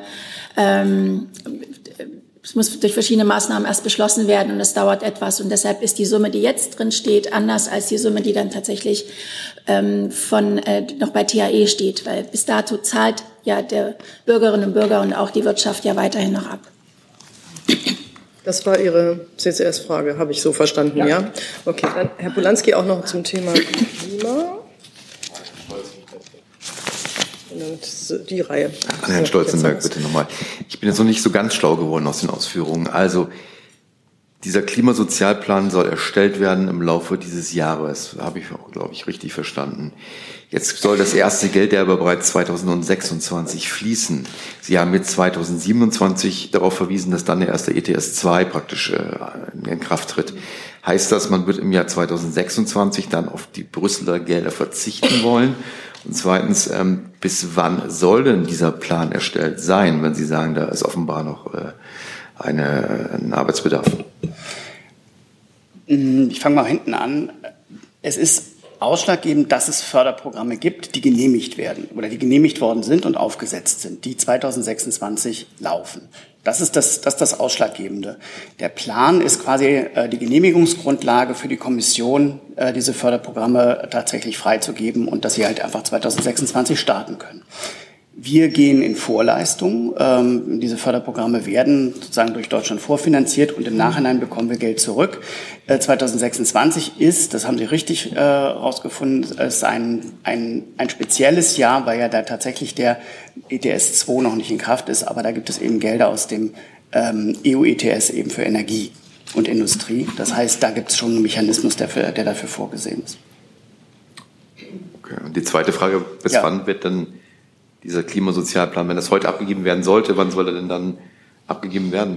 Maßnahmen erst beschlossen werden und es dauert etwas. Und deshalb ist die Summe, die jetzt drin steht, anders als die Summe, die dann tatsächlich noch bei THE steht. Weil bis dato zahlt ja der Bürgerinnen und Bürger und auch die Wirtschaft ja weiterhin noch ab. Das war Ihre CCS-Frage, habe ich so verstanden, ja? Okay, dann Herr Polanski auch noch zum Thema Klima. die Reihe. An Herrn Stolzenberg bitte nochmal. Ich bin jetzt noch nicht so ganz schlau geworden aus den Ausführungen. Also dieser Klimasozialplan soll erstellt werden im Laufe dieses Jahres. Habe ich auch, glaube ich, richtig verstanden. Jetzt soll das erste Geld aber bereits 2026 fließen. Sie haben jetzt 2027 darauf verwiesen, dass dann der erste ETS 2 praktisch in Kraft tritt. Heißt das, man wird im Jahr 2026 dann auf die Brüsseler Gelder verzichten wollen? Und zweitens, bis wann soll denn dieser Plan erstellt sein, wenn Sie sagen, da ist offenbar noch ein Arbeitsbedarf? Ich fange mal hinten an. Es ist ausschlaggebend, dass es Förderprogramme gibt, die genehmigt werden oder die genehmigt worden sind und aufgesetzt sind, die 2026 laufen. Das ist das Ausschlaggebende. Der Plan ist quasi die Genehmigungsgrundlage für die Kommission, diese Förderprogramme tatsächlich freizugeben und dass sie halt einfach 2026 starten können. Wir gehen in Vorleistung. Diese Förderprogramme werden sozusagen durch Deutschland vorfinanziert und im Nachhinein bekommen wir Geld zurück. 2026 ist, das haben Sie richtig herausgefunden, ist ein spezielles Jahr, weil ja da tatsächlich der ETS 2 noch nicht in Kraft ist, aber da gibt es eben Gelder aus dem EU-ETS eben für Energie und Industrie. Das heißt, da gibt es schon einen Mechanismus, der dafür vorgesehen ist. Okay. Und die zweite Frage, bis wann wird dann dieser Klimasozialplan, wenn das heute abgegeben werden sollte, wann soll er denn dann abgegeben werden?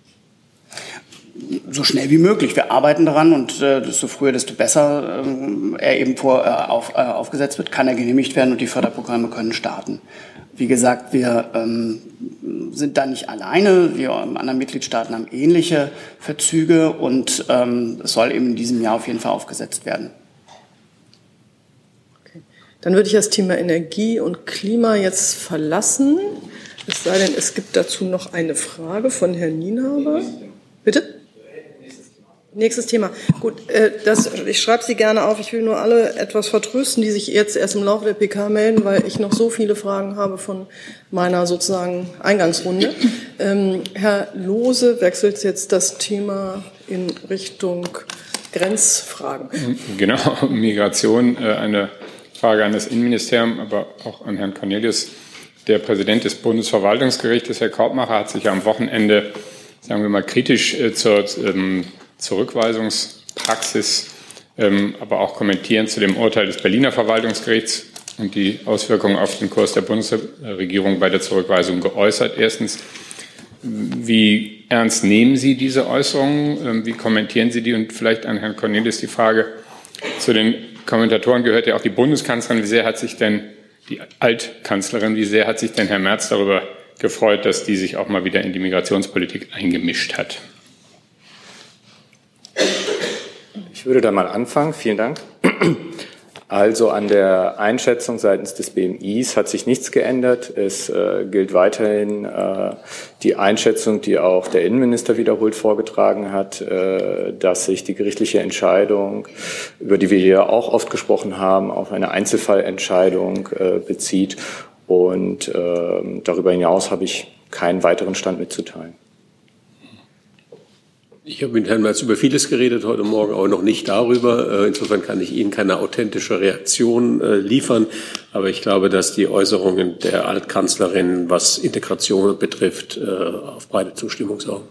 So schnell wie möglich. Wir arbeiten daran und desto früher, desto besser er eben aufgesetzt wird, kann er genehmigt werden und die Förderprogramme können starten. Wie gesagt, wir sind da nicht alleine. Wir anderen Mitgliedstaaten haben ähnliche Verzüge und es soll eben in diesem Jahr auf jeden Fall aufgesetzt werden. Dann würde ich das Thema Energie und Klima jetzt verlassen. Es sei denn, es gibt dazu noch eine Frage von Herrn Nienhaber. Bitte? Nächstes Thema. Gut, ich schreibe Sie gerne auf. Ich will nur alle etwas vertrösten, die sich jetzt erst im Laufe der PK melden, weil ich noch so viele Fragen habe von meiner sozusagen Eingangsrunde. Herr Lohse wechselt jetzt das Thema in Richtung Grenzfragen. Genau, Migration, eine Frage an das Innenministerium, aber auch an Herrn Cornelius. Der Präsident des Bundesverwaltungsgerichtes, Herr Kaupmacher, hat sich am Wochenende, sagen wir mal, kritisch zur Zurückweisungspraxis, aber auch kommentierend zu dem Urteil des Berliner Verwaltungsgerichts und die Auswirkungen auf den Kurs der Bundesregierung bei der Zurückweisung geäußert. Erstens, wie ernst nehmen Sie diese Äußerungen? Wie kommentieren Sie die? Und vielleicht an Herrn Cornelius die Frage, zu den Kommentatoren gehört ja auch die Bundeskanzlerin. Wie sehr hat sich denn die Altkanzlerin, wie sehr hat sich denn Herr Merz darüber gefreut, dass die sich auch mal wieder in die Migrationspolitik eingemischt hat? Ich würde da mal anfangen. Vielen Dank. Also an der Einschätzung seitens des BMIs hat sich nichts geändert. Es gilt weiterhin die Einschätzung, die auch der Innenminister wiederholt vorgetragen hat, dass sich die gerichtliche Entscheidung, über die wir hier auch oft gesprochen haben, auf eine Einzelfallentscheidung bezieht. Und darüber hinaus habe ich keinen weiteren Stand mitzuteilen. Ich habe mit Herrn Merz über vieles geredet heute Morgen, aber noch nicht darüber. Insofern kann ich Ihnen keine authentische Reaktion liefern. Aber ich glaube, dass die Äußerungen der Altkanzlerin, was Integration betrifft, auf breite Zustimmung sorgen.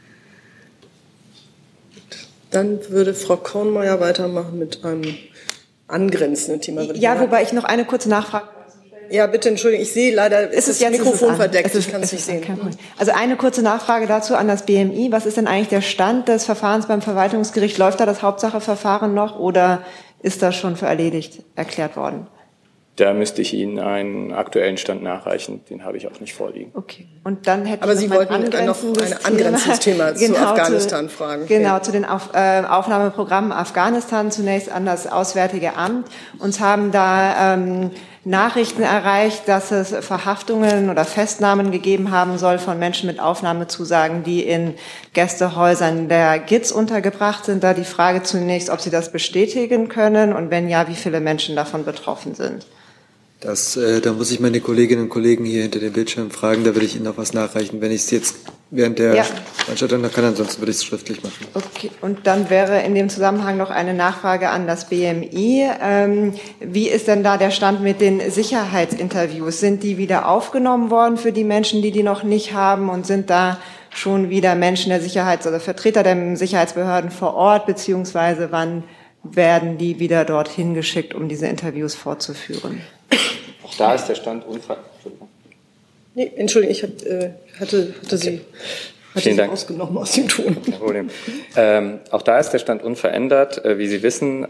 Dann würde Frau Kornmeier weitermachen mit einem angrenzenden Thema. Ja, wobei ich noch eine kurze Nachfrage. Ja, bitte entschuldigen, ich sehe leider, ist das Mikrofon verdeckt, ich kann es nicht sehen. Also eine kurze Nachfrage dazu an das BMI. Was ist denn eigentlich der Stand des Verfahrens beim Verwaltungsgericht? Läuft da das Hauptsacheverfahren noch oder ist das schon für erledigt erklärt worden? Da müsste ich Ihnen einen aktuellen Stand nachreichen, den habe ich auch nicht vorliegen. Okay. Und dann hätte Aber ich Sie wollten noch ein angrenzendes Thema zu Afghanistan fragen. Genau, zu den Aufnahmeprogrammen Afghanistan, zunächst an das Auswärtige Amt. Uns haben da Nachrichten erreicht, dass es Verhaftungen oder Festnahmen gegeben haben soll von Menschen mit Aufnahmezusagen, die in Gästehäusern der GIZ untergebracht sind. Da die Frage zunächst, ob Sie das bestätigen können und wenn ja, wie viele Menschen davon betroffen sind. Da muss ich meine Kolleginnen und Kollegen hier hinter dem Bildschirm fragen, da würde ich Ihnen noch was nachreichen. Wenn ich es jetzt während der Veranstaltung, ansonsten würde ich es schriftlich machen. Okay, und dann wäre in dem Zusammenhang noch eine Nachfrage an das BMI. Wie ist denn da der Stand mit den Sicherheitsinterviews? Sind die wieder aufgenommen worden für die Menschen, die noch nicht haben, und sind da schon wieder Menschen der oder Vertreter der Sicherheitsbehörden vor Ort, beziehungsweise wann werden die wieder dorthin geschickt, um diese Interviews fortzuführen? Auch da ist der Stand unverändert. Nee, Entschuldigung, ich hatte Sie ausgenommen aus dem Ton. Kein Problem. Auch da ist der Stand unverändert. Wie Sie wissen,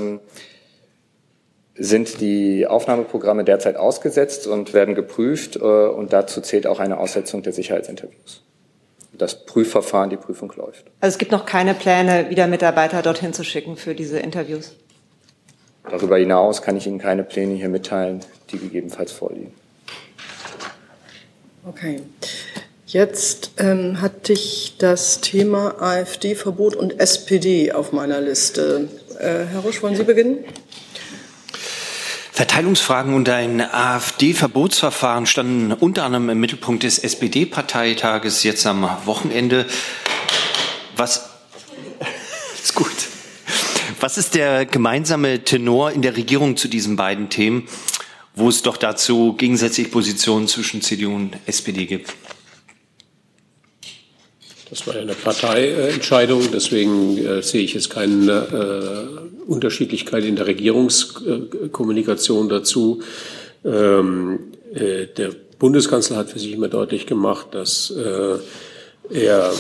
sind die Aufnahmeprogramme derzeit ausgesetzt und werden geprüft. Und dazu zählt auch eine Aussetzung der Sicherheitsinterviews. Das Prüfverfahren, die Prüfung läuft. Also es gibt noch keine Pläne, wieder Mitarbeiter dorthin zu schicken für diese Interviews? Darüber hinaus kann ich Ihnen keine Pläne hier mitteilen, die gegebenenfalls vorliegen. Okay. Jetzt hatte ich das Thema AfD-Verbot und SPD auf meiner Liste. Herr Rusch, wollen Sie beginnen? Verteilungsfragen und ein AfD-Verbotsverfahren standen unter anderem im Mittelpunkt des SPD-Parteitages jetzt am Wochenende. Ist gut. Was ist der gemeinsame Tenor in der Regierung zu diesen beiden Themen, wo es doch dazu gegensätzliche Positionen zwischen CDU und SPD gibt? Das war ja eine Parteientscheidung, deswegen sehe ich jetzt keine Unterschiedlichkeit in der Regierungskommunikation dazu. Der Bundeskanzler hat für sich immer deutlich gemacht, dass er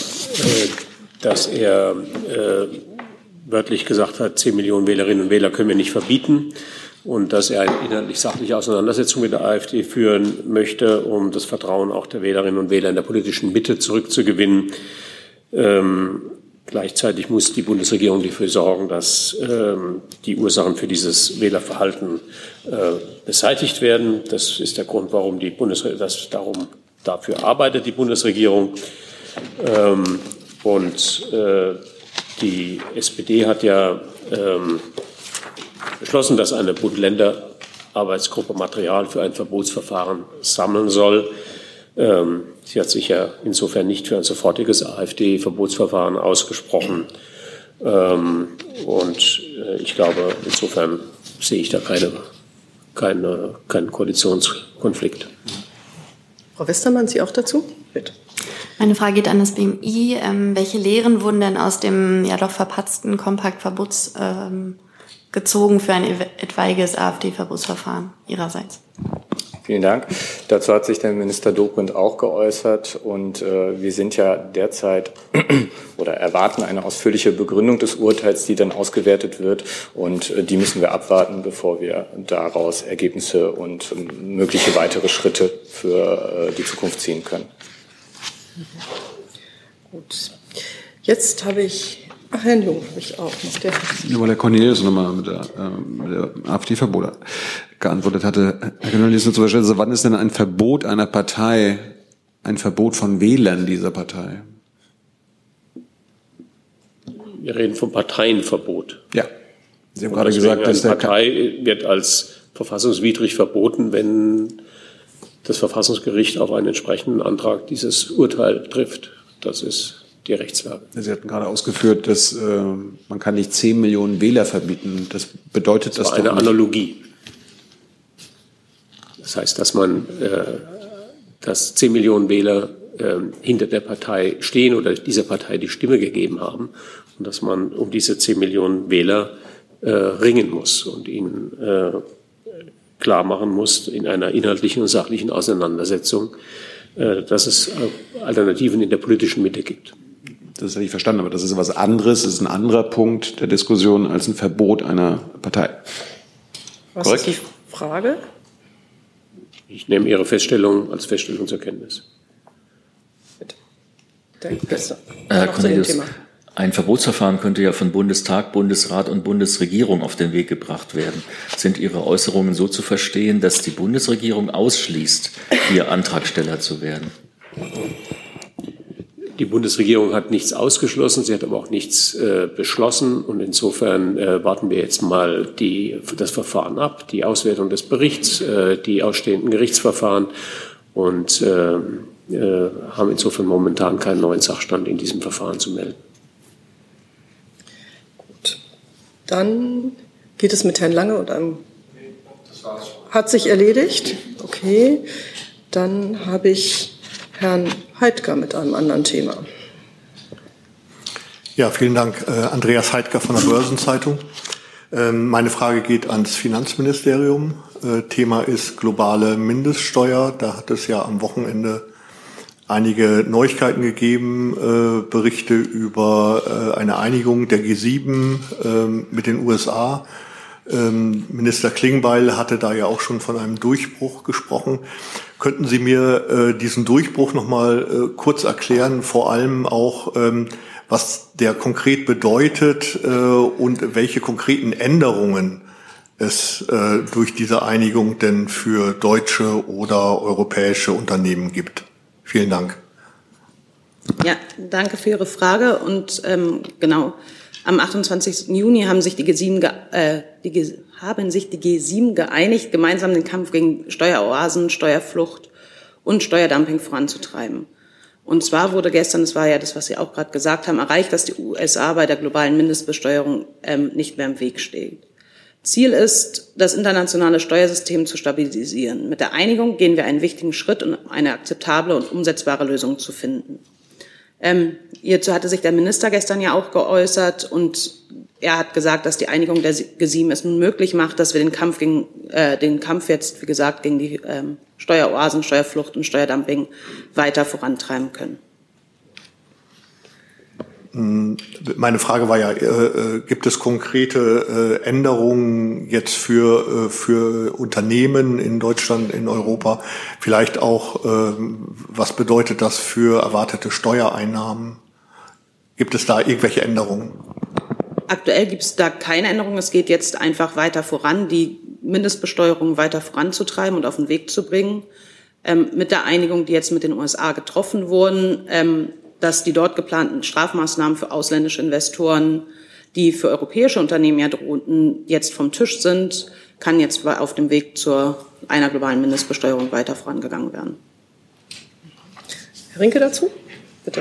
wörtlich gesagt hat, 10 Millionen Wählerinnen und Wähler können wir nicht verbieten, und dass er eine inhaltlich sachliche Auseinandersetzung mit der AfD führen möchte, um das Vertrauen auch der Wählerinnen und Wähler in der politischen Mitte zurückzugewinnen. Gleichzeitig muss die Bundesregierung dafür sorgen, dass die Ursachen für dieses Wählerverhalten beseitigt werden. Das ist der Grund, warum dafür arbeitet die Bundesregierung. Die SPD hat ja beschlossen, dass eine Bund-Länder-Arbeitsgruppe Material für ein Verbotsverfahren sammeln soll. Sie hat sich ja insofern nicht für ein sofortiges AfD-Verbotsverfahren ausgesprochen. Ich glaube, insofern sehe ich da keinen Koalitionskonflikt. Frau Westermann, Sie auch dazu? Bitte. Meine Frage geht an das BMI. Welche Lehren wurden denn aus dem ja doch verpatzten Kompaktverbots gezogen für ein etwaiges AfD-Verbotsverfahren Ihrerseits? Vielen Dank. Dazu hat sich der Minister Dobrindt auch geäußert, und wir sind ja derzeit oder erwarten eine ausführliche Begründung des Urteils, die dann ausgewertet wird, und die müssen wir abwarten, bevor wir daraus Ergebnisse und mögliche weitere Schritte für die Zukunft ziehen können. Gut. Jetzt habe ich, Herrn Jung habe ich auch noch. Ja, weil der Cornelius nochmal mit der AfD-Verbot geantwortet hatte. Herr Cornelius, zum Beispiel, also wann ist denn ein Verbot einer Partei ein Verbot von Wählern dieser Partei? Wir reden vom Parteienverbot. Ja. Sie haben gerade gesagt, dass eine Partei wird als verfassungswidrig verboten, wenn das Verfassungsgericht auf einen entsprechenden Antrag dieses Urteil trifft. Das ist die Rechtslage. Sie hatten gerade ausgeführt, dass man kann nicht 10 Millionen Wähler verbieten. Das bedeutet das doch eine Analogie. Das heißt, dass 10 Millionen Wähler hinter der Partei stehen oder dieser Partei die Stimme gegeben haben, und dass man um diese 10 Millionen Wähler ringen muss und ihnen klar machen muss in einer inhaltlichen und sachlichen Auseinandersetzung, dass es Alternativen in der politischen Mitte gibt. Das habe ich verstanden, aber das ist was anderes, das ist ein anderer Punkt der Diskussion als ein Verbot einer Partei. Was ist die Frage? Ich nehme Ihre Feststellung als Feststellung zur Kenntnis. Bitte. Herr Cornelius, ein Verbotsverfahren könnte ja von Bundestag, Bundesrat und Bundesregierung auf den Weg gebracht werden. Sind Ihre Äußerungen so zu verstehen, dass die Bundesregierung ausschließt, hier Antragsteller zu werden? Die Bundesregierung hat nichts ausgeschlossen, sie hat aber auch nichts beschlossen, und insofern warten wir jetzt mal das Verfahren ab, die Auswertung des Berichts, die ausstehenden Gerichtsverfahren, und haben insofern momentan keinen neuen Sachstand in diesem Verfahren zu melden. Gut, dann geht es mit Herrn Lange und einem... Hat sich erledigt? Okay, dann habe ich Herrn Heidger mit einem anderen Thema. Ja, vielen Dank. Andreas Heidger von der Börsenzeitung. Meine Frage geht ans Finanzministerium. Thema ist globale Mindeststeuer. Da hat es ja am Wochenende einige Neuigkeiten gegeben, Berichte über eine Einigung der G7 mit den USA. Minister Klingbeil hatte da ja auch schon von einem Durchbruch gesprochen. Könnten Sie mir diesen Durchbruch noch mal kurz erklären, vor allem auch, was der konkret bedeutet und welche konkreten Änderungen es durch diese Einigung denn für deutsche oder europäische Unternehmen gibt? Vielen Dank. Ja, danke für Ihre Frage. Und genau, am 28. Juni haben sich die G7 geeinigt, gemeinsam den Kampf gegen Steueroasen, Steuerflucht und Steuerdumping voranzutreiben. Und zwar wurde gestern, das war ja das, was Sie auch gerade gesagt haben, erreicht, dass die USA bei der globalen Mindestbesteuerung nicht mehr im Weg steht. Ziel ist, das internationale Steuersystem zu stabilisieren. Mit der Einigung gehen wir einen wichtigen Schritt, um eine akzeptable und umsetzbare Lösung zu finden. Hierzu hatte sich der Minister gestern ja auch geäußert und er hat gesagt, dass die Einigung der G7 es nun möglich macht, dass wir den Kampf jetzt, wie gesagt, gegen die Steueroasen, Steuerflucht und Steuerdumping weiter vorantreiben können. Meine Frage war ja, gibt es konkrete Änderungen jetzt für Unternehmen in Deutschland, in Europa? Vielleicht auch, was bedeutet das für erwartete Steuereinnahmen? Gibt es da irgendwelche Änderungen? Aktuell gibt es da keine Änderungen. Es geht jetzt einfach weiter voran, die Mindestbesteuerung weiter voranzutreiben und auf den Weg zu bringen. Mit der Einigung, die jetzt mit den USA getroffen wurden, dass die dort geplanten Strafmaßnahmen für ausländische Investoren, die für europäische Unternehmen ja drohten, jetzt vom Tisch sind, kann jetzt auf dem Weg zu einer globalen Mindestbesteuerung weiter vorangegangen werden. Herr Rinke dazu? Bitte.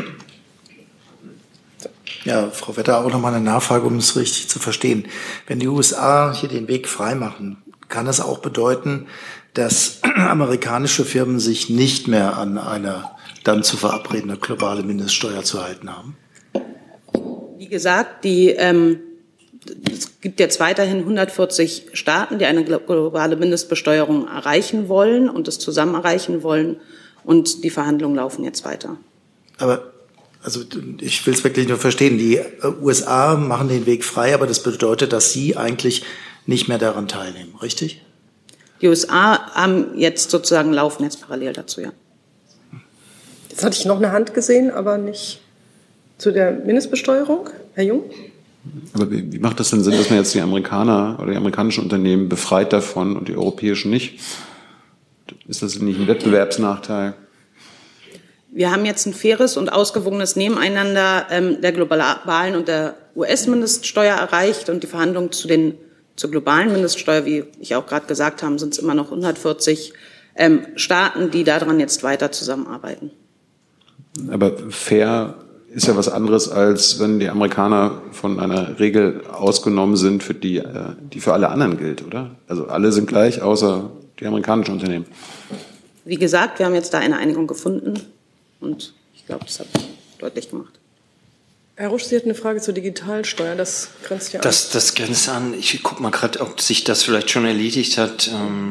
Ja, Frau Wetter, auch nochmal eine Nachfrage, um es richtig zu verstehen. Wenn die USA hier den Weg freimachen, kann das auch bedeuten, dass amerikanische Firmen sich nicht mehr an eine dann zu verabredende globale Mindeststeuer zu halten haben? Wie gesagt, es gibt jetzt weiterhin 140 Staaten, die eine globale Mindestbesteuerung erreichen wollen und es zusammen erreichen wollen. Und die Verhandlungen laufen jetzt weiter. Aber also ich will es wirklich nur verstehen. Die USA machen den Weg frei, aber das bedeutet, dass Sie eigentlich nicht mehr daran teilnehmen, richtig? Die USA haben jetzt sozusagen laufen jetzt parallel dazu, ja. Jetzt hatte ich noch eine Hand gesehen, aber nicht zu der Mindestbesteuerung. Herr Jung? Aber wie macht das denn Sinn, dass man jetzt die Amerikaner oder die amerikanischen Unternehmen befreit davon und die europäischen nicht? Ist das nicht ein Wettbewerbsnachteil? Wir haben jetzt ein faires und ausgewogenes Nebeneinander der globalen und der US-Mindeststeuer erreicht und die Verhandlungen zur globalen Mindeststeuer, wie ich auch gerade gesagt habe, sind es immer noch 140 Staaten, die daran jetzt weiter zusammenarbeiten. Aber fair ist ja was anderes, als wenn die Amerikaner von einer Regel ausgenommen sind, für die für alle anderen gilt, oder? Also alle sind gleich, außer die amerikanischen Unternehmen. Wie gesagt, wir haben jetzt da eine Einigung gefunden und ich glaube, das hat deutlich gemacht. Herr Rusch, Sie hatten eine Frage zur Digitalsteuer. Das grenzt ja an. Das grenzt an. Ich gucke mal gerade, ob sich das vielleicht schon erledigt hat.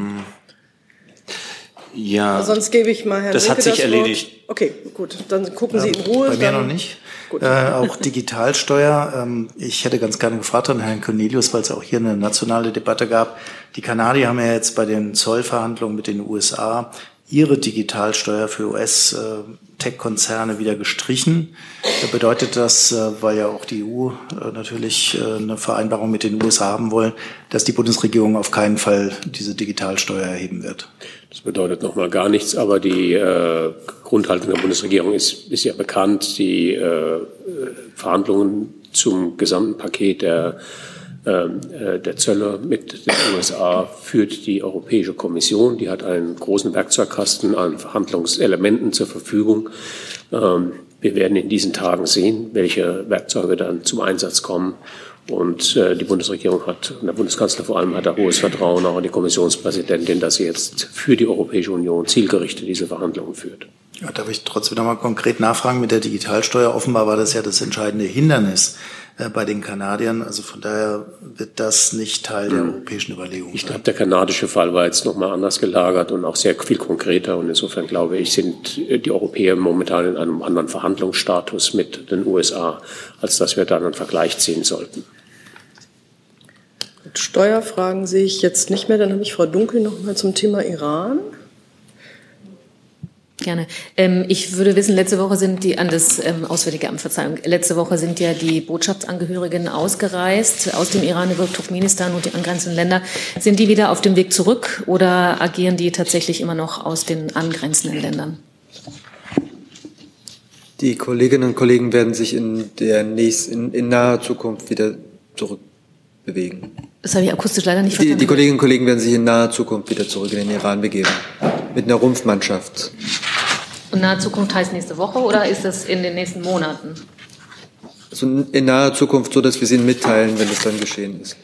Ja. Sonst gebe ich mal Herrn Das Rinke hat sich erledigt. Wort. Okay, gut. Dann gucken Sie in Ruhe. Bei mir noch nicht. Auch Digitalsteuer. Ich hätte ganz gerne gefragt an Herrn Cornelius, weil es auch hier eine nationale Debatte gab. Die Kanadier haben ja jetzt bei den Zollverhandlungen mit den USA ihre Digitalsteuer für US-Tech-Konzerne wieder gestrichen. Bedeutet das, weil ja auch die EU natürlich eine Vereinbarung mit den USA haben wollen, dass die Bundesregierung auf keinen Fall diese Digitalsteuer erheben wird? Das bedeutet nochmal gar nichts, aber die Grundhaltung der Bundesregierung ist ja bekannt. Die Verhandlungen zum gesamten Paket der der Zölle mit den USA führt die Europäische Kommission. Die hat einen großen Werkzeugkasten an Verhandlungselementen zur Verfügung. Wir werden in diesen Tagen sehen, welche Werkzeuge dann zum Einsatz kommen. Und die Bundesregierung hat, und der Bundeskanzler vor allem, hat da hohes Vertrauen auch in die Kommissionspräsidentin, dass sie jetzt für die Europäische Union zielgerichtet diese Verhandlungen führt. Ja, darf ich trotzdem noch mal konkret nachfragen mit der Digitalsteuer? Offenbar war das ja das entscheidende Hindernis bei den Kanadiern. Also von daher wird das nicht Teil der europäischen Überlegungen sein. Ich glaube, der kanadische Fall war jetzt noch mal anders gelagert und auch sehr viel konkreter. Und insofern glaube ich, sind die Europäer momentan in einem anderen Verhandlungsstatus mit den USA, als dass wir da einen Vergleich ziehen sollten. Mit Steuerfragen sehe ich jetzt nicht mehr. Dann habe ich Frau Dunkel noch mal zum Thema Iran. Gerne. Ich würde wissen, letzte Woche sind Auswärtige Amt, Verzeihung, letzte Woche sind ja die Botschaftsangehörigen ausgereist aus dem Iran über Turkmenistan und die angrenzenden Länder. Sind die wieder auf dem Weg zurück oder agieren die tatsächlich immer noch aus den angrenzenden Ländern? Die Kolleginnen und Kollegen werden sich in naher Zukunft wieder zurückbewegen. Das habe ich akustisch leider nicht verstanden. Die Kolleginnen und Kollegen werden sich in naher Zukunft wieder zurück in den Iran begeben. Mit einer Rumpfmannschaft. Und nahe Zukunft heißt nächste Woche oder ist das in den nächsten Monaten? Also in naher Zukunft so, dass wir es Ihnen mitteilen, wenn es dann geschehen ist.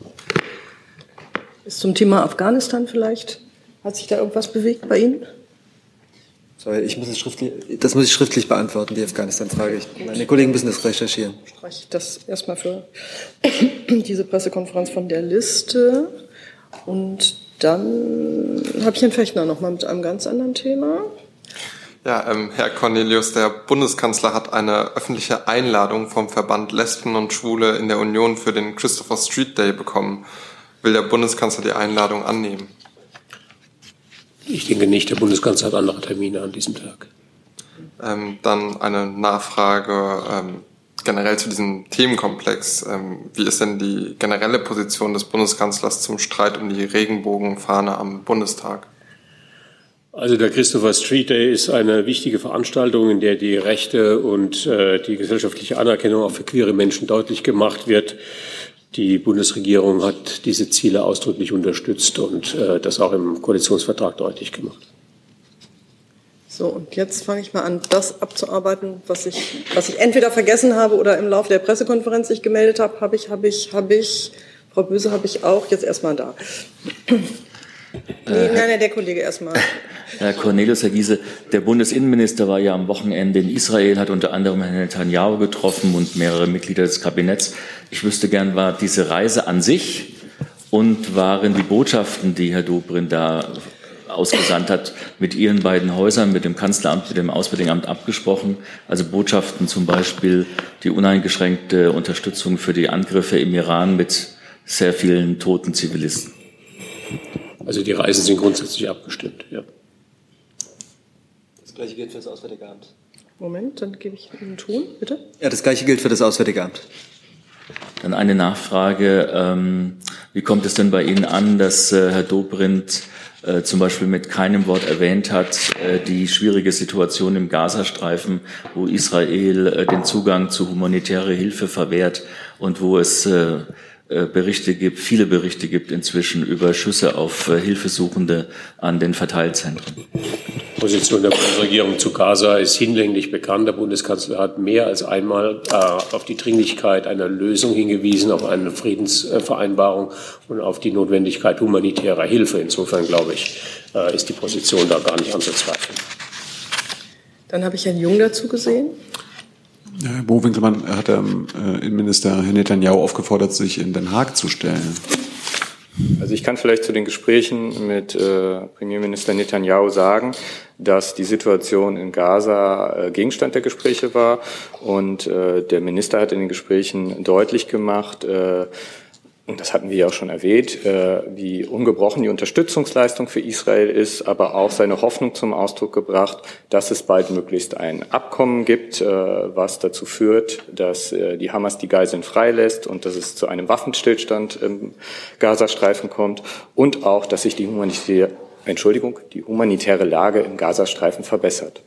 Ist zum Thema Afghanistan vielleicht? Hat sich da irgendwas bewegt bei Ihnen? Sorry, das muss ich schriftlich beantworten, die Afghanistan-Frage. Meine Kollegen müssen das recherchieren. Streiche ich das erstmal für diese Pressekonferenz von der Liste. Und dann habe ich Herrn Fechner noch mal mit einem ganz anderen Thema. Ja, Herr Cornelius, der Bundeskanzler hat eine öffentliche Einladung vom Verband Lesben und Schwule in der Union für den Christopher Street Day bekommen. Will der Bundeskanzler die Einladung annehmen? Ich denke nicht. Der Bundeskanzler hat andere Termine an diesem Tag. Dann eine Nachfrage generell zu diesem Themenkomplex. Wie ist denn die generelle Position des Bundeskanzlers zum Streit um die Regenbogenfahne am Bundestag? Also der Christopher Street Day ist eine wichtige Veranstaltung, in der die Rechte und die gesellschaftliche Anerkennung auch für queere Menschen deutlich gemacht wird. Die Bundesregierung hat diese Ziele ausdrücklich unterstützt und das auch im Koalitionsvertrag deutlich gemacht. So, und jetzt fange ich mal an, das abzuarbeiten, was ich entweder vergessen habe oder im Laufe der Pressekonferenz sich gemeldet habe. Habe ich. Frau Böse habe ich auch. Jetzt erstmal da. Nein, der Kollege erstmal. Herr Cornelius, Herr Giese, der Bundesinnenminister war ja am Wochenende in Israel, hat unter anderem Herrn Netanyahu getroffen und mehrere Mitglieder des Kabinetts. Ich wüsste gern, war diese Reise an sich und waren die Botschaften, die Herr Dobrindt da ausgesandt hat, mit Ihren beiden Häusern, mit dem Kanzleramt, mit dem Auswärtigen Amt abgesprochen? Also Botschaften zum Beispiel die uneingeschränkte Unterstützung für die Angriffe im Iran mit sehr vielen toten Zivilisten. Also die Reisen sind grundsätzlich abgestimmt, ja. Das Gleiche gilt für das Auswärtige Amt. Moment, dann gebe ich Ihnen Ton, bitte. Ja, das Gleiche gilt für das Auswärtige Amt. Dann eine Nachfrage. Wie kommt es denn bei Ihnen an, dass Herr Dobrindt zum Beispiel mit keinem Wort erwähnt hat, die schwierige Situation im Gazastreifen, wo Israel den Zugang zu humanitärer Hilfe verwehrt und wo es viele Berichte gibt inzwischen über Schüsse auf Hilfesuchende an den Verteilzentren? Die Position der Bundesregierung zu Gaza ist hinlänglich bekannt. Der Bundeskanzler hat mehr als einmal auf die Dringlichkeit einer Lösung hingewiesen, auf eine Friedensvereinbarung und auf die Notwendigkeit humanitärer Hilfe. Insofern, glaube ich, ist die Position da gar nicht anzuzweifeln. Dann habe ich Herrn Jung dazu gesehen. Herr Bo-Winkelmann hat der Innenminister Herr Netanyahu aufgefordert, sich in Den Haag zu stellen. Also ich kann vielleicht zu den Gesprächen mit Premierminister Netanyahu sagen, dass die Situation in Gaza Gegenstand der Gespräche war und der Minister hat in den Gesprächen deutlich gemacht, und das hatten wir ja auch schon erwähnt, wie ungebrochen die Unterstützungsleistung für Israel ist, aber auch seine Hoffnung zum Ausdruck gebracht, dass es bald möglichst ein Abkommen gibt, was dazu führt, dass die Hamas die Geiseln freilässt und dass es zu einem Waffenstillstand im Gazastreifen kommt und auch, dass sich die humanitäre Lage im Gazastreifen verbessert.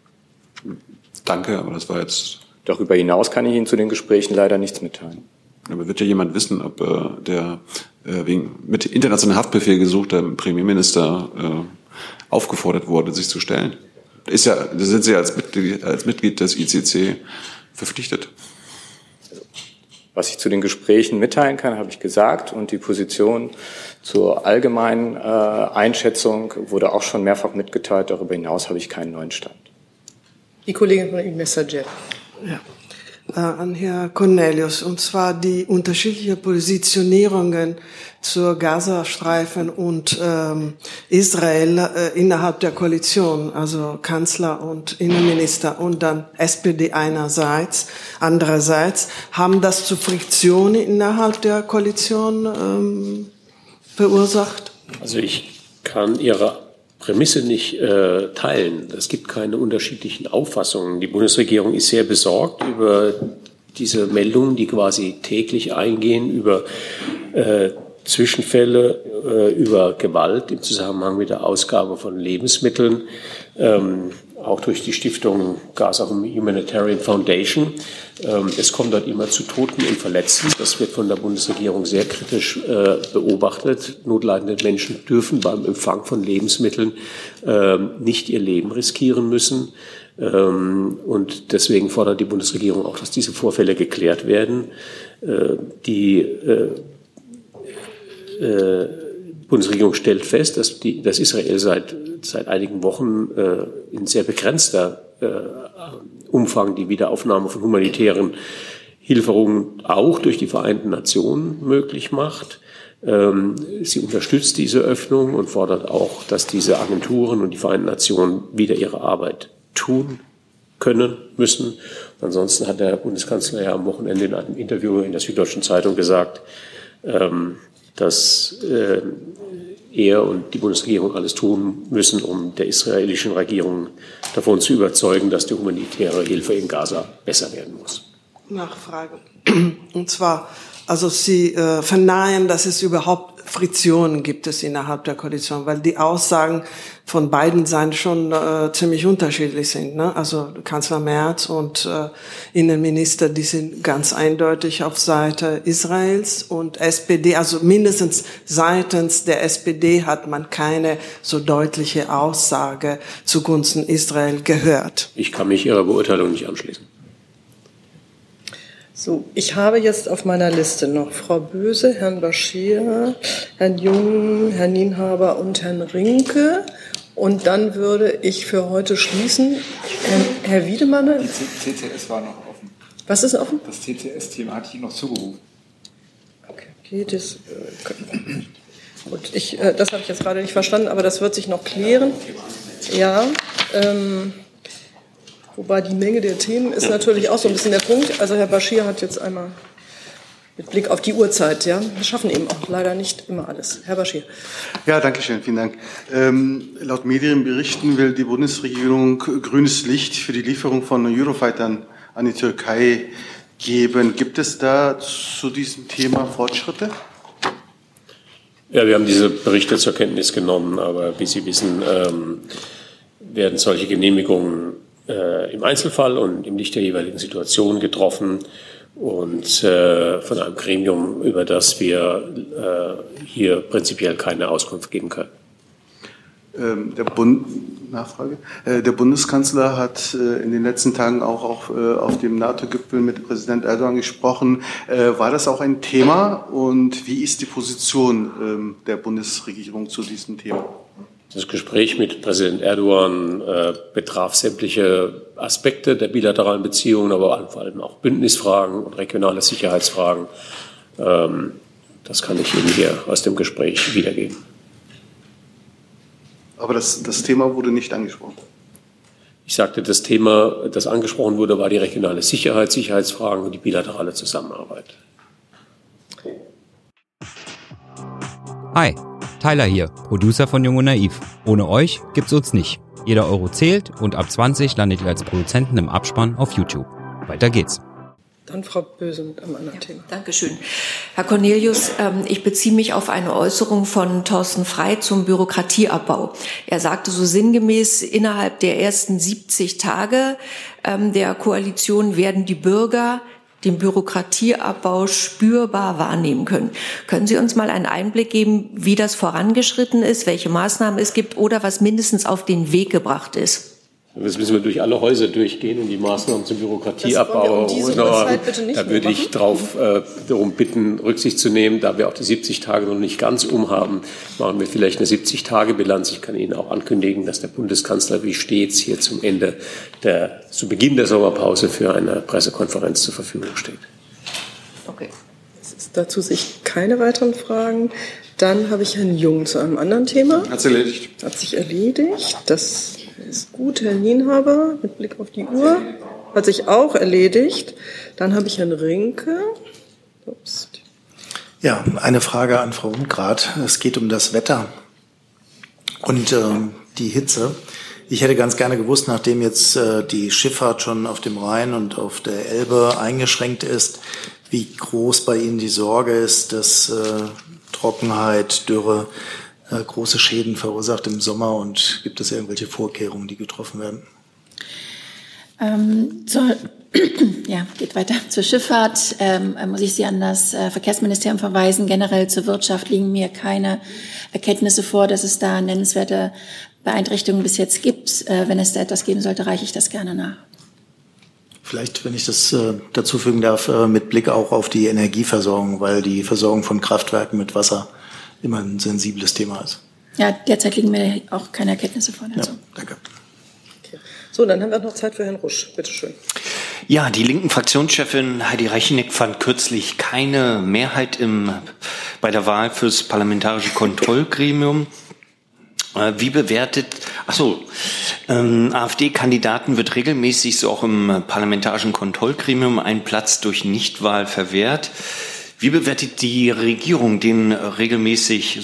Danke, aber das war jetzt... Darüber hinaus kann ich Ihnen zu den Gesprächen leider nichts mitteilen. Aber wird ja jemand wissen, ob der wegen mit internationalen Haftbefehl gesuchter Premierminister aufgefordert wurde, sich zu stellen? Da sind Sie als Mitglied des ICC verpflichtet. Was ich zu den Gesprächen mitteilen kann, habe ich gesagt. Und die Position zur allgemeinen Einschätzung wurde auch schon mehrfach mitgeteilt. Darüber hinaus habe ich keinen neuen Stand. Die Kollegin von Ihnen, Messager. Ja. An Herrn Cornelius, und zwar die unterschiedlichen Positionierungen zur Gazastreifen und Israel innerhalb der Koalition, also Kanzler und Innenminister und dann SPD einerseits, andererseits, haben das zu Friktionen innerhalb der Koalition verursacht? Also ich kann Ihre Prämisse nicht teilen. Es gibt keine unterschiedlichen Auffassungen. Die Bundesregierung ist sehr besorgt über diese Meldungen, die quasi täglich eingehen, über Zwischenfälle, über Gewalt im Zusammenhang mit der Ausgabe von Lebensmitteln, auch durch die Stiftung Gaza Humanitarian Foundation. Es kommt dort immer zu Toten und Verletzten. Das wird von der Bundesregierung sehr kritisch beobachtet. Notleidende Menschen dürfen beim Empfang von Lebensmitteln nicht ihr Leben riskieren müssen. Und deswegen fordert die Bundesregierung auch, dass diese Vorfälle geklärt werden. Die Bundesregierung stellt fest, dass Israel seit einigen Wochen in sehr begrenzter Umfang die Wiederaufnahme von humanitären Hilferungen auch durch die Vereinten Nationen möglich macht. Sie unterstützt diese Öffnung und fordert auch, dass diese Agenturen und die Vereinten Nationen wieder ihre Arbeit tun können, müssen. Ansonsten hat der Bundeskanzler ja am Wochenende in einem Interview in der Süddeutschen Zeitung gesagt, dass er und die Bundesregierung alles tun müssen, um der israelischen Regierung davon zu überzeugen, dass die humanitäre Hilfe in Gaza besser werden muss. Nachfrage. Und zwar, also Sie verneinen, dass es überhaupt Friktionen gibt es innerhalb der Koalition, weil die Aussagen von beiden Seiten schon ziemlich unterschiedlich sind. Ne? Also Kanzler Merz und Innenminister, die sind ganz eindeutig auf Seite Israels, und SPD, also mindestens seitens der SPD hat man keine so deutliche Aussage zugunsten Israel gehört. Ich kann mich Ihrer Beurteilung nicht anschließen. So, ich habe jetzt auf meiner Liste noch Frau Böse, Herrn Bashir, Herrn Jung, Herrn Nienhaber und Herrn Rinke. Und dann würde ich für heute schließen. Herr Wiedemann? Das CCS war noch offen. Was ist offen? Das CCS-Thema hatte ich Ihnen noch zugerufen. Okay, das gut. Das habe ich jetzt gerade nicht verstanden, aber das wird sich noch klären. Ja, wobei die Menge der Themen ist natürlich auch so ein bisschen der Punkt. Also Herr Bashir hat jetzt einmal mit Blick auf die Uhrzeit, ja, wir schaffen eben auch leider nicht immer alles. Herr Bashir. Ja, danke schön, vielen Dank. Laut Medienberichten will die Bundesregierung grünes Licht für die Lieferung von Eurofightern an die Türkei geben. Gibt es da zu diesem Thema Fortschritte? Ja, wir haben diese Berichte zur Kenntnis genommen, aber wie Sie wissen, werden solche Genehmigungen im Einzelfall und im Licht der jeweiligen Situation getroffen und von einem Gremium, über das wir hier prinzipiell keine Auskunft geben können. Der Bundeskanzler hat in den letzten Tagen auch auf dem NATO-Gipfel mit Präsident Erdogan gesprochen. War das auch ein Thema, und wie ist die Position der Bundesregierung zu diesem Thema? Das Gespräch mit Präsident Erdogan betraf sämtliche Aspekte der bilateralen Beziehungen, aber vor allem auch Bündnisfragen und regionale Sicherheitsfragen. Das kann ich Ihnen hier aus dem Gespräch wiedergeben. Aber das Thema wurde nicht angesprochen. Ich sagte, das Thema, das angesprochen wurde, war die regionale Sicherheit, Sicherheitsfragen und die bilaterale Zusammenarbeit. Hi, Tyler hier, Producer von Jung und Naiv. Ohne euch gibt's uns nicht. Jeder Euro zählt, und ab 20 landet ihr als Produzenten im Abspann auf YouTube. Weiter geht's. Dann Frau Böse mit einem anderen Thema. Dankeschön. Herr Cornelius, ich beziehe mich auf eine Äußerung von Thorsten Frey zum Bürokratieabbau. Er sagte so sinngemäß, innerhalb der ersten 70 Tage der Koalition werden die Bürger den Bürokratieabbau spürbar wahrnehmen können. Können Sie uns mal einen Einblick geben, wie das vorangeschritten ist, welche Maßnahmen es gibt oder was mindestens auf den Weg gebracht ist? Jetzt müssen wir durch alle Häuser durchgehen und die Maßnahmen zum Bürokratieabbau. Da würde ich darum bitten, Rücksicht zu nehmen, da wir auch die 70 Tage noch nicht ganz haben, machen wir vielleicht eine 70-Tage-Bilanz. Ich kann Ihnen auch ankündigen, dass der Bundeskanzler wie stets hier zu Beginn der Sommerpause für eine Pressekonferenz zur Verfügung steht. Okay. Dazu sehe ich keine weiteren Fragen. Dann habe ich Herrn Jung zu einem anderen Thema. Hat sich erledigt. Hat sich erledigt. Das ist gut. Herr Nienhaber, mit Blick auf die Uhr, hat sich auch erledigt. Dann habe ich Herrn Rinke. Ups. Ja, eine Frage an Frau Ungrad. Es geht um das Wetter und die Hitze. Ich hätte ganz gerne gewusst, nachdem jetzt die Schifffahrt schon auf dem Rhein und auf der Elbe eingeschränkt ist, wie groß bei Ihnen die Sorge ist, dass Trockenheit, Dürre große Schäden verursacht im Sommer, und gibt es irgendwelche Vorkehrungen, die getroffen werden? Geht weiter. Zur Schifffahrt muss ich Sie an das Verkehrsministerium verweisen. Generell zur Wirtschaft liegen mir keine Erkenntnisse vor, dass es da nennenswerte Beeinträchtigungen bis jetzt gibt. Wenn es da etwas geben sollte, reiche ich das gerne nach. Vielleicht, wenn ich das dazu fügen darf, mit Blick auch auf die Energieversorgung, weil die Versorgung von Kraftwerken mit Wasser immer ein sensibles Thema ist. Ja, derzeit liegen mir auch keine Erkenntnisse vor dazu. Ja, danke. Okay. So, dann haben wir noch Zeit für Herrn Rusch. Bitte schön. Ja, die linken Fraktionschefin Heidi Reicheneck fand kürzlich keine Mehrheit bei der Wahl fürs Parlamentarische Kontrollgremium. Wie bewertet, AfD-Kandidaten wird regelmäßig, so auch im Parlamentarischen Kontrollgremium, ein Platz durch Nichtwahl verwehrt. Wie bewertet die Regierung den regelmäßigen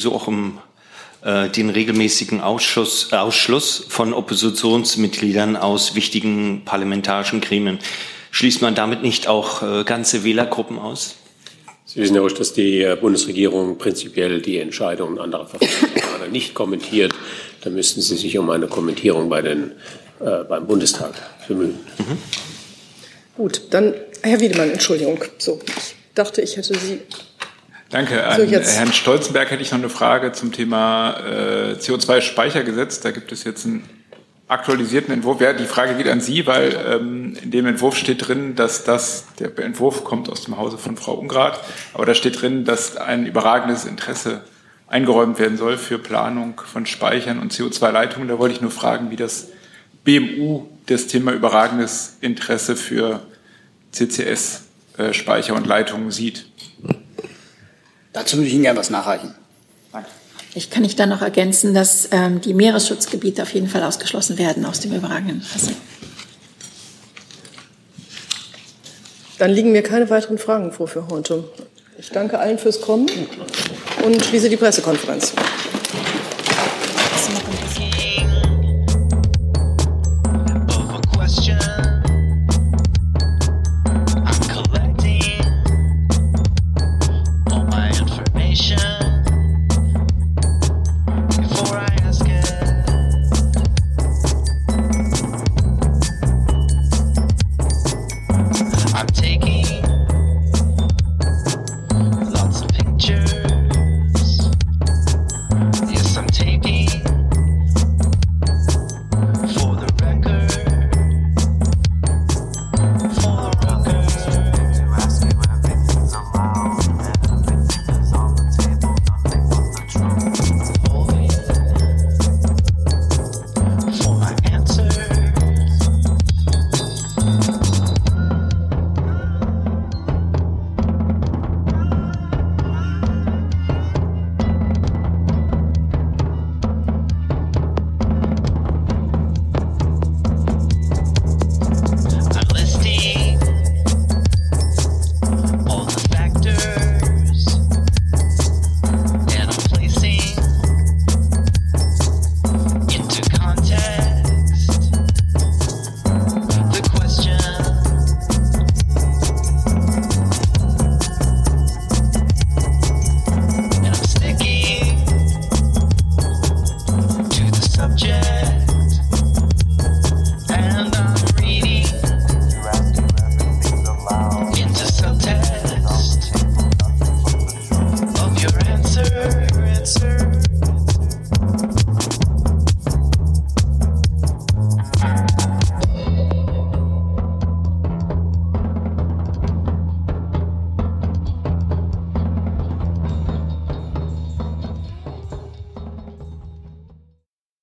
Ausschluss von Oppositionsmitgliedern aus wichtigen parlamentarischen Gremien? Schließt man damit nicht auch ganze Wählergruppen aus? Sie wissen, Herr Rusch, dass die Bundesregierung prinzipiell die Entscheidungen anderer Verfassungsorgane nicht kommentiert. Da müssten Sie sich um eine Kommentierung beim Bundestag bemühen. Mhm. Gut, dann Herr Wiedemann, Entschuldigung. So, ich dachte, ich hätte Sie. Danke. An Herrn Stolzenberg hätte ich noch eine Frage zum Thema CO2-Speichergesetz. Da gibt es jetzt einen aktualisierten Entwurf. Ja, die Frage geht an Sie, weil in dem Entwurf steht drin, dass der Entwurf kommt aus dem Hause von Frau Ungrad, aber da steht drin, dass ein überragendes Interesse eingeräumt werden soll für Planung von Speichern und CO2-Leitungen. Da wollte ich nur fragen, wie das BMU das Thema überragendes Interesse für CCS-Speicher und Leitungen sieht. Dazu würde ich Ihnen gerne was nachreichen. Danke. Ich kann nicht dann noch ergänzen, dass die Meeresschutzgebiete auf jeden Fall ausgeschlossen werden aus dem überragenden Interesse. Dann liegen mir keine weiteren Fragen vor für heute. Ich danke allen fürs Kommen und schließe die Pressekonferenz.